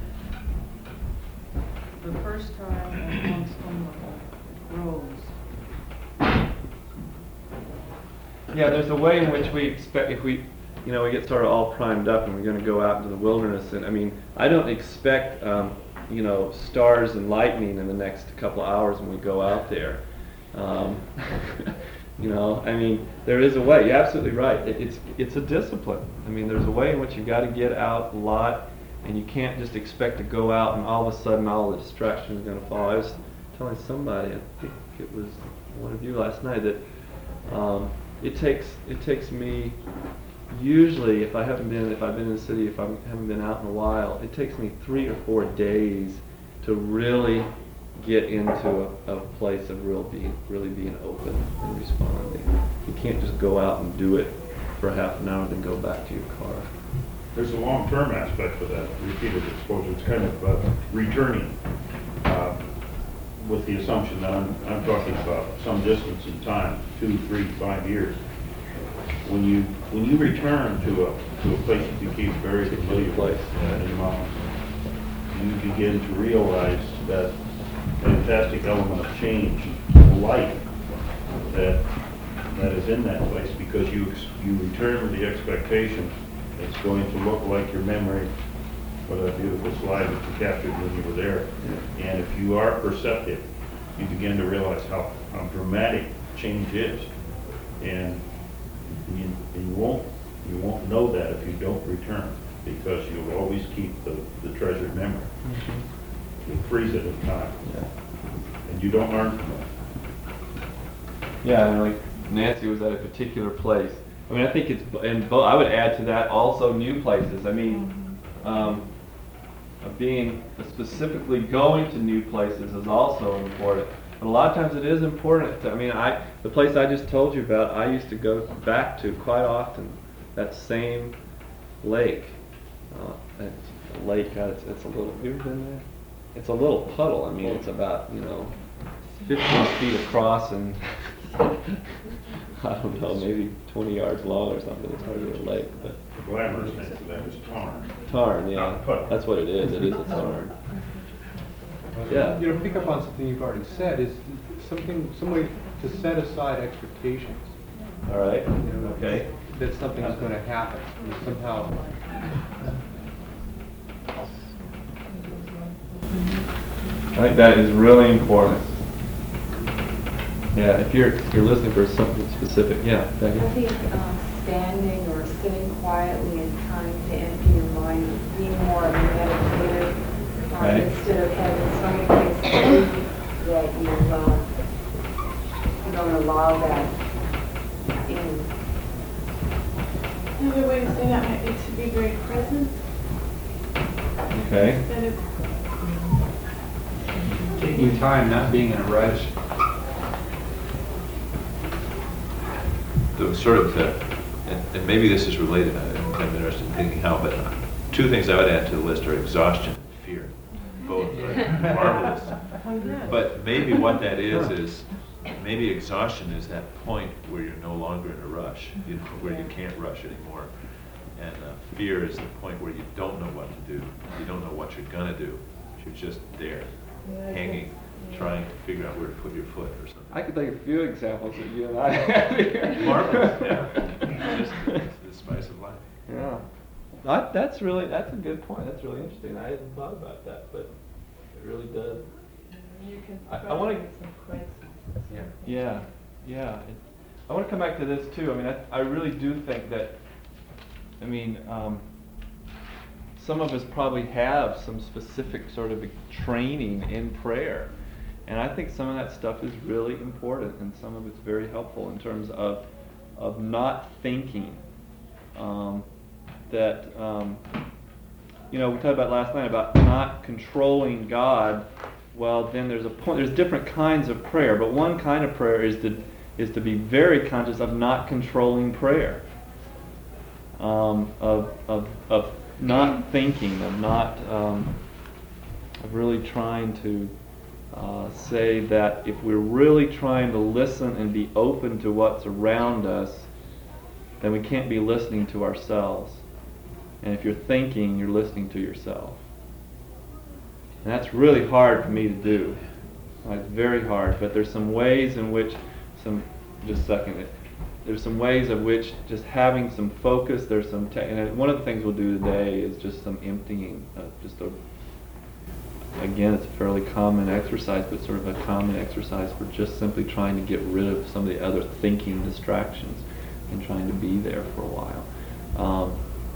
the first time and once someone grows. Yeah, there's a way in which we expect, if we, you know, we get sort of all primed up and we're going to go out into the wilderness, and I mean, I don't expect, um, you know, stars and lightning in the next couple of hours when we go out there. Um, you know, I mean, there is a way. You're absolutely right. It, it's it's a discipline. I mean, there's a way in which you've got to get out a lot, and you can't just expect to go out and all of a sudden all the distractions are going to fall. I was telling somebody, I think it was one of you last night, that um, it takes it takes me usually, if I haven't been if I've been in the city, if I haven't been out in a while, it takes me three or four days to really get into a, a place of real being, really being open and responding. You can't just go out and do it for half an hour and then go back to your car. There's a long-term aspect of that repeated exposure. It's kind of uh, returning uh, with the assumption that I'm, I'm talking about some distance in time, two, three, five years. When you when you return to a to a place you became very familiar with in your mind, you begin to realize that fantastic element of change, life that that is in that place, because you ex- you return with the expectation it's going to look like your memory, what a beautiful slide that you captured when you were there. Yeah. And if you are perceptive, you begin to realize how, how dramatic change is, and you, you won't you won't know that if you don't return, because you'll always keep the, the treasured memory. Mm-hmm. You freeze it in time, yeah. And you don't learn from it. Yeah, and like Nancy was at a particular place. I mean, I think it's, and bo- I would add to that also new places. I mean, um, being specifically going to new places is also important. But a lot of times it is important. To, I mean, I the place I just told you about, I used to go back to quite often. That same lake. Uh, it's a lake. Uh, it's, it's a little. You ever been there? It's a little puddle. I mean, it's about you know, fifteen feet across and I don't know, maybe twenty yards long or something. It's hardly a lake, but the glamorous name for that is tarn. Tarn, yeah. That's what it is. It is a tarn. Yeah. You know, pick up on something you've already said, is something, some way to set aside expectations. All right. You know, Okay. that something's going to happen, and somehow. I think that is really important. Yeah, if you're if you're listening for something specific, yeah, Becky. I think um, standing or sitting quietly in time to empty your mind, being more of a meditator um, Right. instead of having so many things that you, uh, you don't allow that in. Another way to say that might be to be very present Okay. instead of Taking time, not being in a rush. The sort of, the, and, and maybe this is related, I'm kind of interested in thinking how, but two things I would add to the list are exhaustion and fear. Both are marvelous. But maybe what that is, is maybe exhaustion is that point where you're no longer in a rush, you know, where you can't rush anymore. And uh, fear is the point where you don't know what to do. You don't know what you're going to do. You're just there, Yeah, hanging, yeah. trying to figure out where to put your foot or something. I could think of a few examples that you and I have here. Marvelous, yeah. Just it's the spice of life. Yeah. That, that's really, that's a good point. That's really interesting. I hadn't thought about that, but it really does. You can I- I wanna- probably get some crises. Yeah, yeah. yeah. It, I want to come back to this too. I mean, I, I really do think that, I mean, um, some of us probably have some specific sort of training in prayer. And I think some of that stuff is really important, and some of it's very helpful in terms of of not thinking um, that, um, you know, we talked about last night about not controlling God. Well, then there's a point. There's different kinds of prayer, but one kind of prayer is to is to be very conscious of not controlling prayer, um, of of of not thinking, of not um, of really trying to uh, say that if we're really trying to listen and be open to what's around us, then we can't be listening to ourselves. And if you're thinking, you're listening to yourself. And that's really hard for me to do. Uh, It's very hard, but there's some ways in which, some, just a second, there's some ways of which just having some focus, there's some, te- and one of the things we'll do today is just some emptying, uh, just a, again, it's a fairly common exercise, but sort of a common exercise for just simply trying to get rid of some of the other thinking distractions and trying to be there for a while. Um,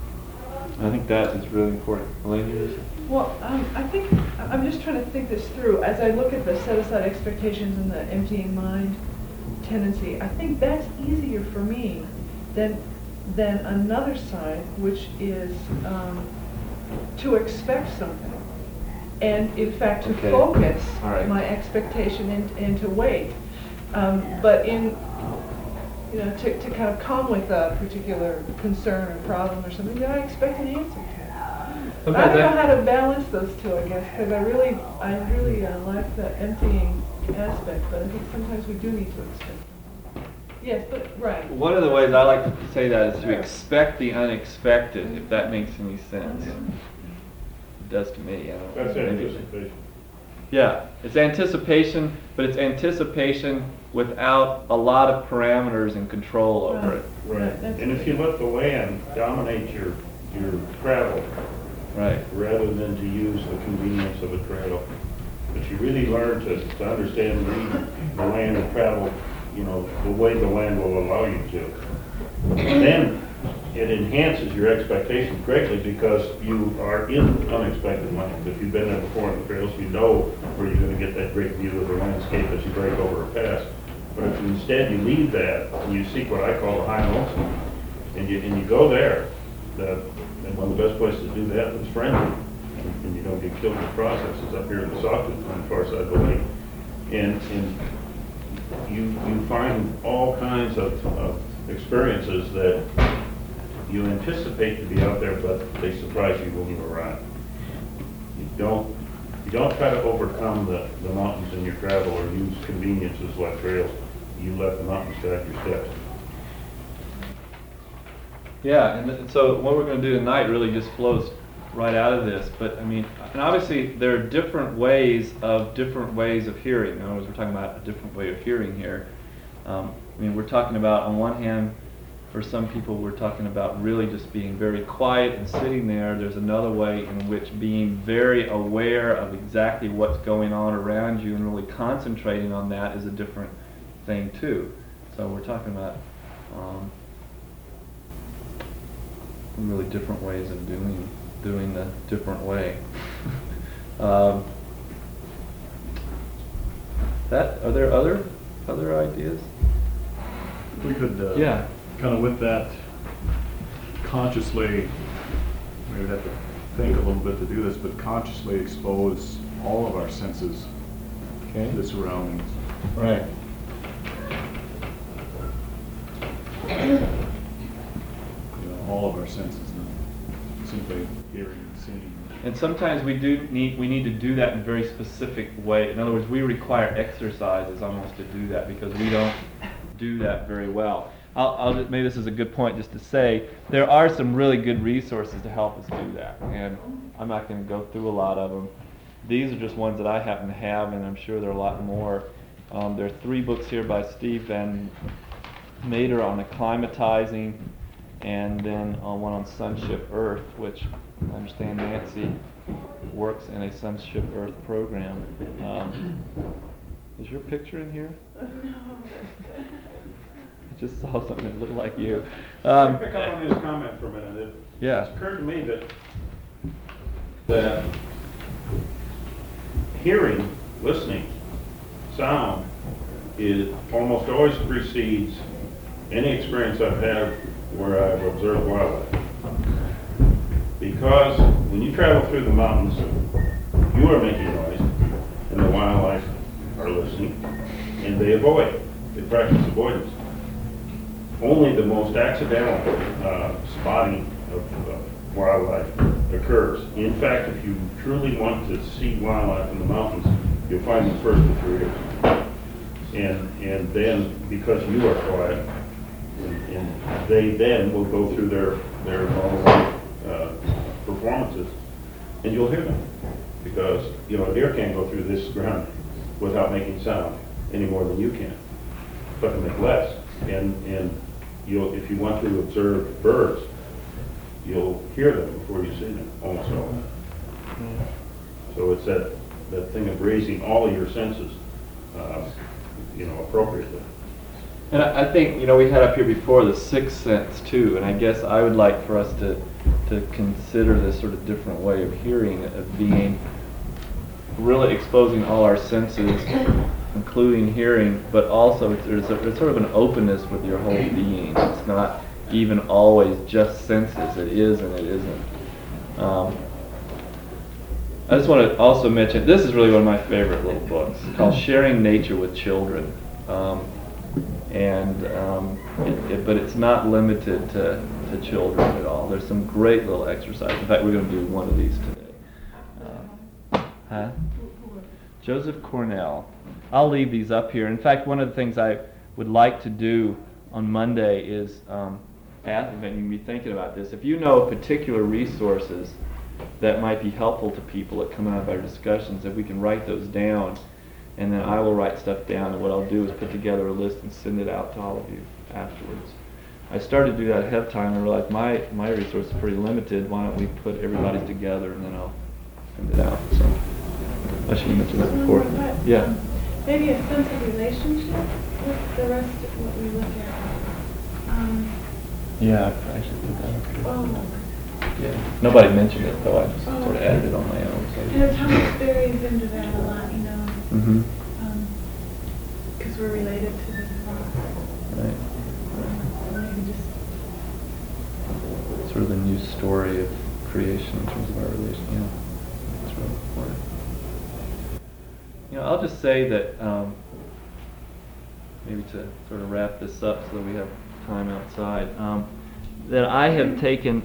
I think that is really important. Elaine, you were saying? Well, um, I think, I'm just trying to think this through. As I look at the set aside expectations and the emptying mind tendency, I think that's easier for me than, than another side, which is um, to expect something. And in fact, to Okay. focus All right. my expectation and, and to wait. Um, but in, you know, to, to kind of come with a particular concern or problem or something that I expect an answer to. Okay, I don't that- know how to balance those two, I guess, because I really, I really uh, like the emptying aspect, but I think sometimes we do need to expect. Yes, but, right. One of the ways I like to say that is to expect the unexpected, if that makes any sense. It does to me. I don't That's maybe- anticipation. Yeah, it's anticipation, but it's anticipation without a lot of parameters and control over it. Right. And if you let the land dominate your, your travel, Right. rather than to use the convenience of a trail, but you really learn to, to understand, read the land and travel, you know, the way the land will allow you to. Then it enhances your expectations greatly because you are in unexpected lands. If you've been there before on the trails, you know where you're going to get that great view of the landscape as you break over a pass. But if instead you leave that and you seek what I call the high lonesome, and you and you go there, the, and one of the best places to do that is friendly, and, and you don't get killed in the process. Is up here in the Sawtooth on the far side of the lake, and and you you find all kinds of, of experiences that you anticipate to be out there, but they surprise you when you arrive. You don't you don't try to overcome the, the mountains in your travel or use conveniences like trails. You let the mountains guide your steps. Yeah, and, th- and so what we're going to do tonight really just flows right out of this. But I mean, and obviously there are different ways of different ways of hearing. In other words, we're talking about a different way of hearing here. Um, I mean, we're talking about, on one hand, for some people, we're talking about really just being very quiet and sitting there. There's another way in which being very aware of exactly what's going on around you and really concentrating on that is a different thing too. So we're talking about um, really different ways of doing doing the different way. um, that are there other other ideas? We could, uh, Yeah. kind of with that, consciously, we would have to think a little bit to do this, but consciously expose all of our senses Okay. to the surroundings. Right. You know, all of our senses, not simply hearing and seeing. And sometimes we do need we need to do that in a very specific way. In other words, we require exercises almost to do that because we don't do that very well. I'll, I'll just, maybe this is a good point just to say there are some really good resources to help us do that, and I'm not going to go through a lot of them. These are just ones that I happen to have, and I'm sure there are a lot more. Um, there are three books here by Steve Van Mater on acclimatizing, and then uh, one on Sunship Earth, which I understand Nancy works in a Sunship Earth program. Um, is your picture in here? I just saw something that looked like you. Um, Pick up on his comment for a minute. It, Yeah. It's occurred to me that that hearing, listening, sound is almost always precedes any experience I've had where I've observed wildlife. Because when you travel through the mountains, you are making noise, and the wildlife are listening, and they avoid. They practice avoidance. Only the most accidental uh, spotting of uh, wildlife occurs. In fact, if you truly want to see wildlife in the mountains, You'll find the first of three years. And, and then, because you are quiet, and, and they then will go through their, their normal, uh, performances, and you'll hear them. Because, you know, a deer can't go through this ground without making sound any more than you can, but they make less. And, and you'll, if you want to observe birds, you'll hear them before you see them also. So it's that, that thing of raising all of your senses, uh, you know, appropriately. And I I think, you know, we had up here before the sixth sense too, and I guess I would like for us to, to consider this sort of different way of hearing, of being, really exposing all our senses, including hearing, but also there's, a, there's sort of an openness with your whole being. It's not even always just senses, it is and it isn't. Um, I just want to also mention, this is really one of my favorite little books, called Sharing Nature with Children. Um, and um, it, it, but it's not limited to, to children at all. There's some great little exercises. In fact, we're going to do one of these today. Uh, huh? Joseph Cornell. I'll leave these up here. In fact, one of the things I would like to do on Monday is, um, ask, and you can be thinking about this, if you know particular resources that might be helpful to people that come out of our discussions, if we can write those down, and then I will write stuff down, and what I'll do is put together a list and send it out to all of you afterwards. I started to do that ahead of time and realized my, my resources are pretty limited. Why don't we put everybody's together and then I'll send it out. So I should have mentioned that before. Yeah. Um, maybe a sense of relationship with the rest of what we look at. Um, Yeah, I should put that up here. oh, Yeah. Nobody mentioned it, though. I just Oh. sort of added it on my own. So. and Thomas buries into that a lot, you know, Mm-hmm. because we're related to this rock. Right. Um, maybe just Sort of the new story of creation in terms of our relation. Yeah, it's really important. You know, I'll just say that um, maybe to sort of wrap this up so that we have time outside, um, that I have taken,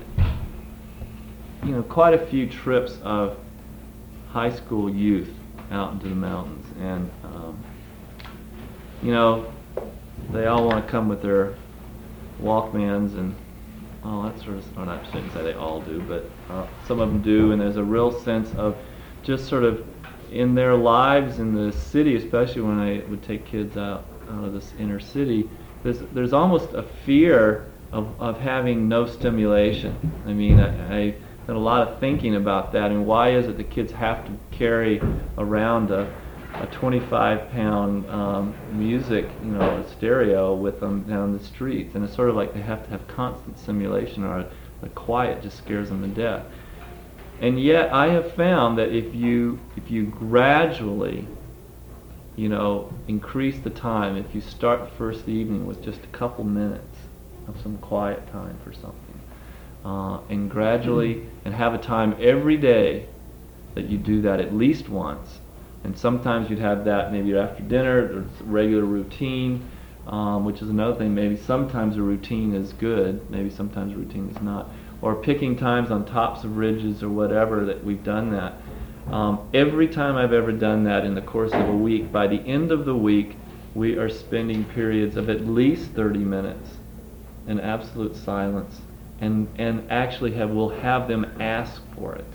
you know, quite a few trips of high school youth out into the mountains, and um, you know, they all want to come with their Walkmans and all that sort of, well, I shouldn't say they all do, but uh, some of them do, and there's a real sense of just sort of in their lives in the city, especially when I would take kids out, out of this inner city, there's, there's almost a fear of, of having no stimulation. I mean, I, I done a lot of thinking about that, and why is it that kids have to carry around a, a twenty-five pound um, music, you know, stereo with them down the streets, and it's sort of like they have to have constant stimulation, or the quiet just scares them to death. And yet, I have found that if you if you gradually, you know, increase the time, if you start the first evening with just a couple minutes of some quiet time for something, uh, and gradually, and have a time every day that you do that at least once, and sometimes you'd have that maybe after dinner, or it's a regular routine, um, which is another thing. Maybe sometimes a routine is good, maybe sometimes a routine is not. Or picking times on tops of ridges or whatever that we've done that. Um, every time I've ever done that in the course of a week, by the end of the week, we are spending periods of at least thirty minutes in absolute silence, and and actually have will have them ask for it.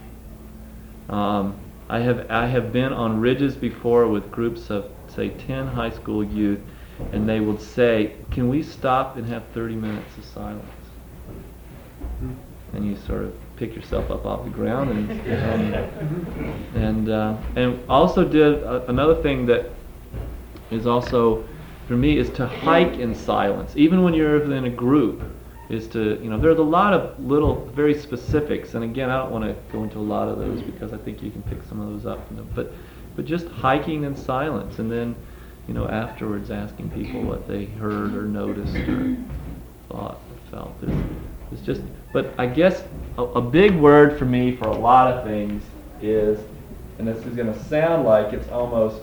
Um, I have I have been on ridges before with groups of say ten high school youth, and they would say, "Can we stop and have thirty minutes of silence?" And you sort of pick yourself up off the ground, and and and, uh, and also did a, another thing that is also for me is to hike in silence, even when you're in a group. Is to, you know, there's a lot of little very specifics, and again, I don't want to go into a lot of those because I think you can pick some of those up from them. But but just hiking in silence, and then, you know, afterwards asking people what they heard or noticed or thought or felt. There's, it's just, but I guess a, a big word for me for a lot of things is, and this is going to sound like it's almost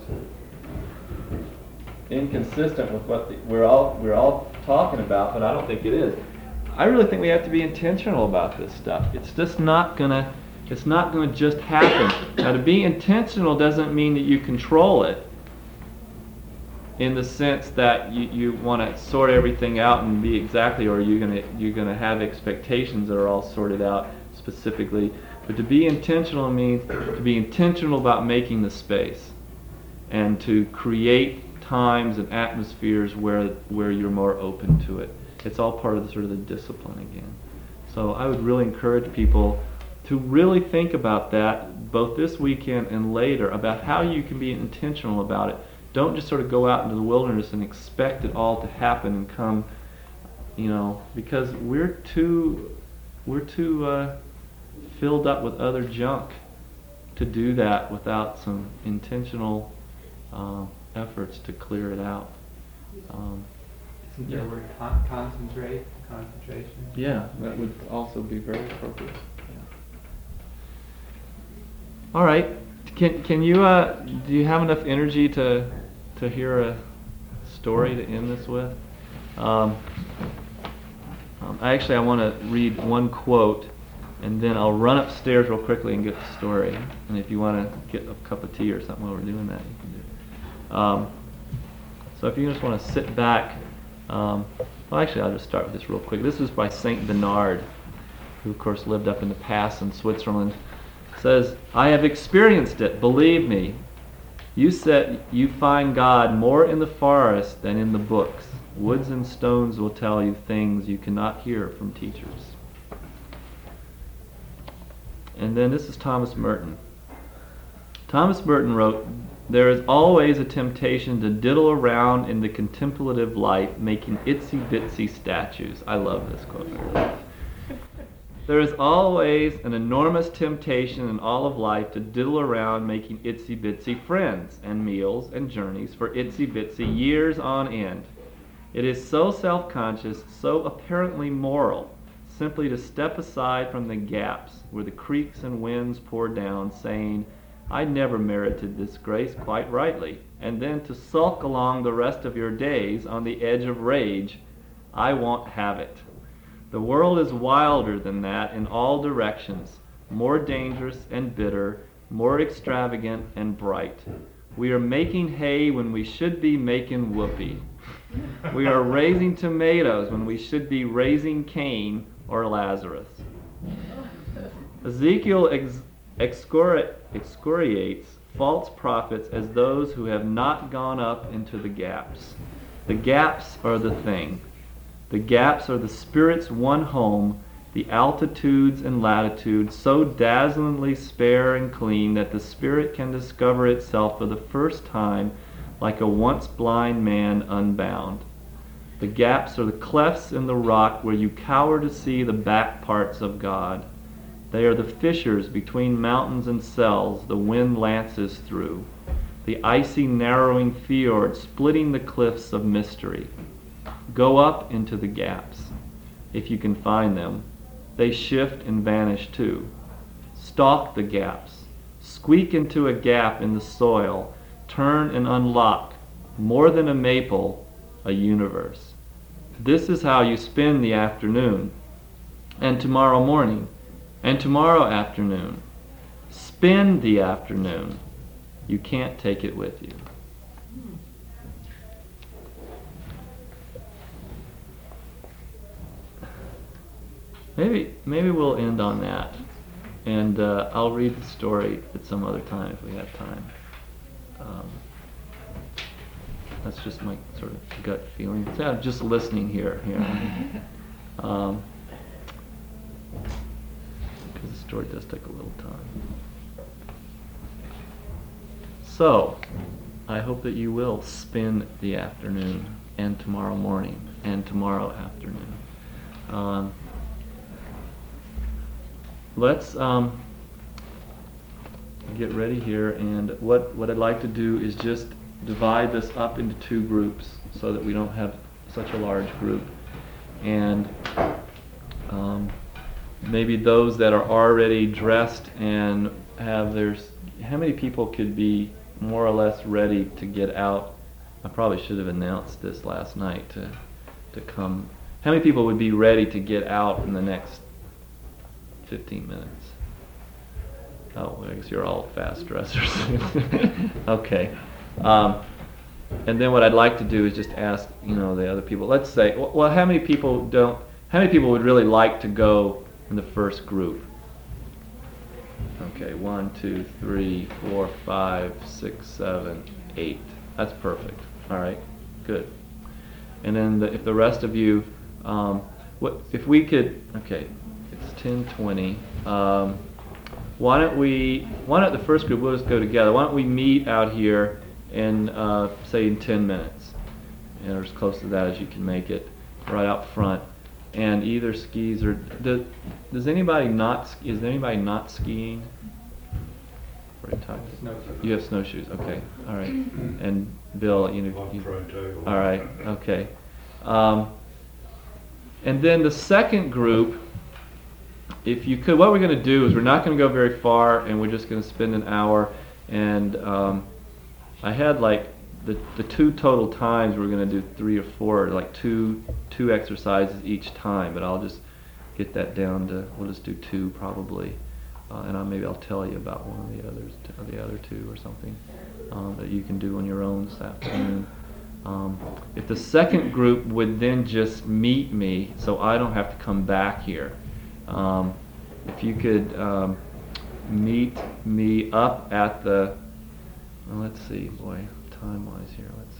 inconsistent with what the, we're all we're all talking about, but I don't think it is. I really think we have to be intentional about this stuff. It's just not going to It's not going to just happen. Now, to be intentional doesn't mean that you control it, in the sense that you, you want to sort everything out and be exactly, or you're going to you're going to have expectations that are all sorted out specifically. But to be intentional means to be intentional about making the space, and to create times and atmospheres where where you're more open to it. It's all part of the sort of the discipline again. So I would really encourage people to really think about that, both this weekend and later, about how you can be intentional about it. Don't just sort of go out into the wilderness and expect it all to happen and come, you know, because we're too we're too uh, filled up with other junk to do that without some intentional uh, efforts to clear it out. Um, Isn't there yeah. a word con- concentrate, concentration? Yeah, that would also be very appropriate. Yeah. All right, can can you uh, do you have enough energy to to hear a story to end this with? Um, um, actually, I want to read one quote, and then I'll run upstairs real quickly and get the story. And if you want to get a cup of tea or something while we're doing that, you can do it. Um, so if you just want to sit back, um, well, actually, I'll just start with this real quick. This is by Saint Bernard, who of course lived up in the pass in Switzerland. It says, "I have experienced it, believe me. You said you find God more in the forest than in the books. Woods and stones will tell you things you cannot hear from teachers." And then this is Thomas Merton. Thomas Merton wrote, "There is always a temptation to diddle around in the contemplative light, making itsy-bitsy statues." I love this quote. There is always an enormous temptation in all of life to diddle around making itsy-bitsy friends and meals and journeys for itsy-bitsy years on end. It is so self-conscious, so apparently moral, simply to step aside from the gaps where the creeks and winds pour down, saying, "I never merited this grace quite rightly," and then to sulk along the rest of your days on the edge of rage, "I won't have it." The world is wilder than that in all directions, more dangerous and bitter, more extravagant and bright. We are making hay when we should be making whoopee. We are raising tomatoes when we should be raising Cain or Lazarus. Ezekiel ex- excori- excoriates false prophets as those who have not gone up into the gaps. The gaps are the thing. The gaps are the Spirit's one home, the altitudes and latitudes so dazzlingly spare and clean that the Spirit can discover itself for the first time like a once blind man unbound. The gaps are the clefts in the rock where you cower to see the back parts of God. They are the fissures between mountains and cells the wind lances through, the icy narrowing fjord splitting the cliffs of mystery. Go up into the gaps, if you can find them. They shift and vanish too. Stalk the gaps. Squeak into a gap in the soil. Turn and unlock, more than a maple, a universe. This is how you spend the afternoon, and tomorrow morning, and tomorrow afternoon. Spend the afternoon. You can't take it with you. Maybe maybe we'll end on that, and uh, I'll read the story at some other time if we have time. Um, that's just my sort of gut feeling. So I'm just listening here, here. Um, because the story does take a little time. So, I hope that you will spend the afternoon, and tomorrow morning, and tomorrow afternoon. Um, Let's um, get ready here, and what, what I'd like to do is just divide this up into two groups so that we don't have such a large group. And um, maybe those that are already dressed and have their... How many people could be more or less ready to get out? I probably should have announced this last night to, to come. How many people would be ready to get out in the next fifteen minutes? Oh, I guess you're all fast dressers. Okay. Um, and then what I'd like to do is just ask, you know, the other people. Let's say, well, well, how many people don't? How many people would really like to go in the first group? Okay, one, two, three, four, five, six, seven, eight. That's perfect. All right, good. And then the, if the rest of you, um, what if we could? Okay, it's ten twenty. Um, why don't we? Why don't the first group? We'll just go together. Why don't we meet out here in uh, say in ten minutes, you know, or as close to that as you can make it, right out front. And either skis or does, does anybody not ski? Is there anybody not skiing? Right, Todd? You have snowshoes. Okay, all right. And Bill, you know. You, all right. Okay. Um, and then the second group, if you could, what we're going to do is we're not going to go very far, and we're just going to spend an hour. And um, I had like the the two total times we're going to do three or four, like two two exercises each time. But I'll just get that down to we'll just do two probably, uh, and I'll, maybe I'll tell you about one of the others, t- the other two or something um, that you can do on your own this afternoon. Um, if the second group would then just meet me, so I don't have to come back here. Um, if you could um, meet me up at the, well, let's see, boy, time-wise here, let's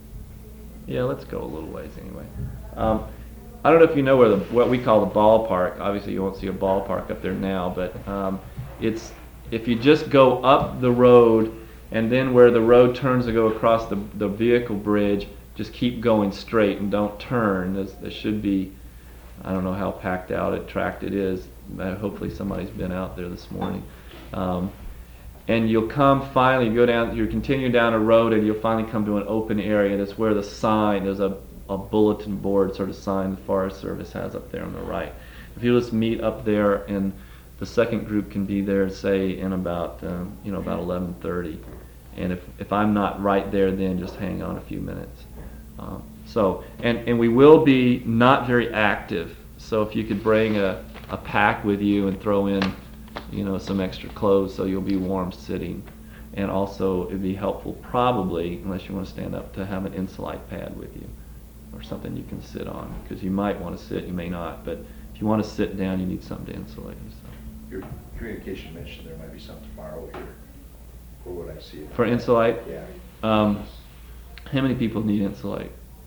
see. Yeah, let's go a little ways anyway. Um, I don't know if you know where the what we call the ballpark. Obviously, you won't see a ballpark up there now, but um, it's if you just go up the road, and then where the road turns to go across the the vehicle bridge, just keep going straight and don't turn. There's, there should be, I don't know how packed out a tract it is. But hopefully somebody's been out there this morning. Um, and you'll come finally, you go down, you continue down a road, and you'll finally come to an open area. That's where the sign, there's a, a bulletin board sort of sign the Forest Service has up there on the right. If you just meet up there, and the second group can be there, say in about um, you know about eleven thirty. And if if I'm not right there, then just hang on a few minutes. Um, so and and we will be not very active. So if you could bring a a pack with you and throw in, you know, some extra clothes so you'll be warm sitting. And also it'd be helpful probably, unless you want to stand up, to have an Insulite pad with you or something you can sit on, because you might want to sit, you may not, but if you want to sit down, you need something to insulate yourself. Your communication mentioned there might be some tomorrow here. Where would I see it? For Insulite? Yeah. Um, how many people need Insulite?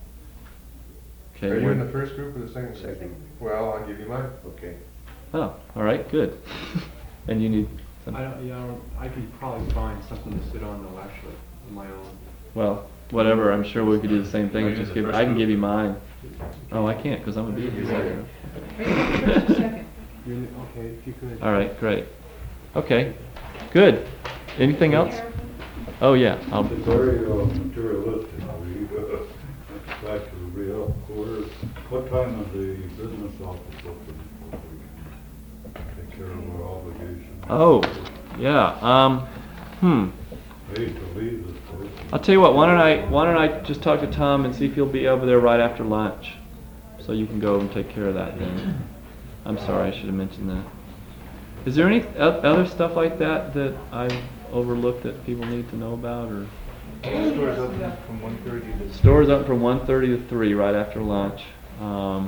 Okay. Are you we're- in the first group or the second? Second. Well, I'll give you mine. Okay. Oh, all right, good. And you need some, I don't, yeah, I don't- I could probably find something to sit on though, actually, on my own. well, whatever, I'm sure we could do the same thing. Are you Just in the give, first I can group? give you mine. Oh, I can't, because I'm a B. Are you in the first or second? You're in the- Okay, if you could. All right, great. Okay, good. Anything else? Oh, yeah. I'll, It's very uh, materialistic, we, uh, back to the real quarters. What time is the business office open? So we can take care of our obligations. oh, yeah. Um, hmm. I hate to leave this place. I'll tell you what. Why don't I? Why don't I just talk to Tom and see if he'll be over there right after lunch, so you can go and take care of that then. I'm sorry, I should have mentioned that. Is there any o- other stuff like that that I've overlooked that people need to know about, or? Store's open from one thirty to. Stores open from one thirty to three right after lunch. Um,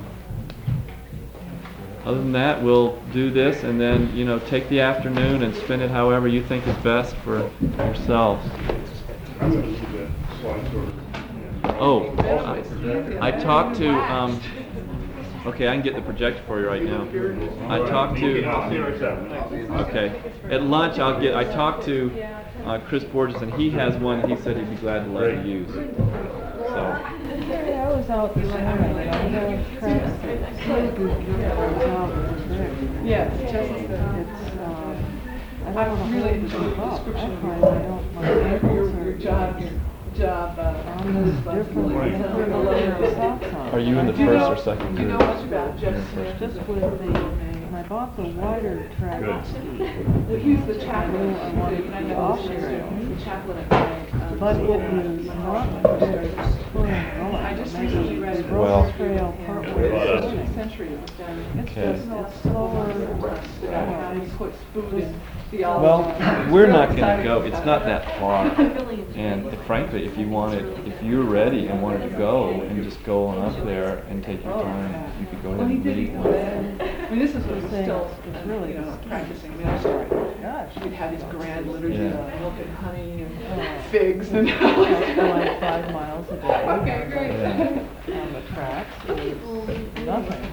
other than that, we'll do this and then, you know, take the afternoon and spend it however you think is best for yourselves. I'm gonna do that slide sort of. Oh, I, I talked to, um, okay, I can get the projector for you right now. I talked to, I'll see you at seven. okay, at lunch I'll get, I talked to uh, Chris Borges, and he has one he said he'd be glad to let you use. So, I was out this morning, I have tracks that sleepy job over there. Yes, Jessica. It's, uh, I I don't know really how to enjoyed keep the up. description I of find your, I don't, my your, ankles your, are your job, your job, uh, on this different, really I put a helpful. layer of socks on. are you in the Do you first know- or second Do you know group? much about Jeff Smith? Just with the, and I bought the wider track ski. Well, he's the chaplain. I wanted to I be know off he's trail. the chaplain at my, um, But it school. is not for touring I just going. recently read. They broke Well- the trail partway this morning. entry that was down there. It's Okay. just, it's slower, yeah, he puts food in the olive Well, oil. we're Real not gonna exciting go, it's stuff. not that far. And frankly, if you wanted, if you're ready and wanted to go and just go on up there and take your time, you could go ahead Well, he and did leave. eat that. I mean, this is was saying still, it's really you know, practicing ministry. Gosh. We'd have these grand liturgies Yeah. of milk and honey and Oh. figs and. Like five miles a day. Okay, great. Yeah. On the tracks is nothing.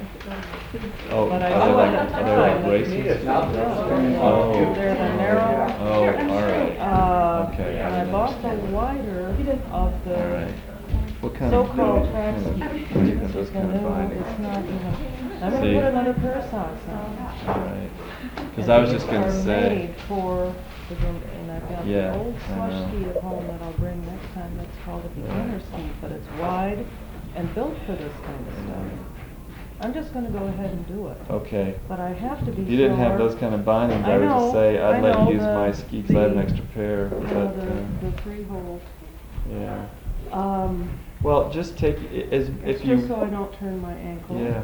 Oh, But are I they know like, at the are they like time, races? Yeah. Oh. They're the narrow. Oh, all right. Uh, Okay, I and I bought the understand. wider of All the right. What kind of, so-called what track kind of, ski. what do you think those The kind of new, bindings? it's not even, I'm gonna See? put another pair of socks on. All right. Because I was just gonna These are say, made for, the room, and I've got Yeah, the old I slush know. ski at home that I'll bring next time, that's called a beginner ski, but it's wide and built for this kind of stuff. I'm just gonna go ahead and do it, okay. but I have to be If you didn't have sure- those kind of bindings, I I would know, just say, I I'd let know you use the- my ski, because I have an the- extra pair, You know, but, uh, the, the three hole, yeah. um, Well, just take, i- as, it's if you. just so I don't turn my ankle. Yeah.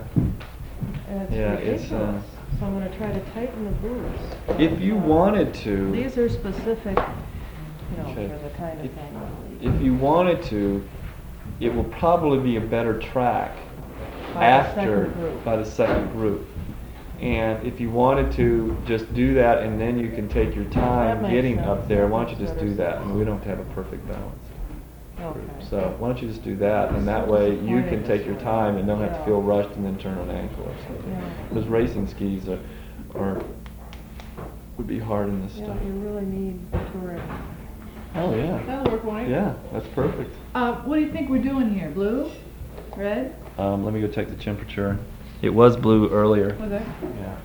And it's Yeah, it's, uh, ridiculous, so I'm gonna try to tighten the boots. If you Uh, wanted to. These are specific, you know, Okay. for the kind of If- thing. If you wanted to, it will probably be a better track By the after, second group. by the second group. And if you wanted to just do that and then you can take your That time makes getting sense. up there, why don't you That just makes do better that? And we don't have a perfect balance. Okay. So why don't you just do that, and that way you can take your time and don't have to Yeah. feel rushed and then turn an ankle or something. Yeah. Those racing skis are, are, would be hard in this Yeah, stuff. you really need the touring. Oh, yeah. That'll work, won't it? Yeah, that's perfect. Uh, what do you think we're doing here? Blue? Red? Um, let me go check the temperature. It was blue earlier. Was it? Yeah.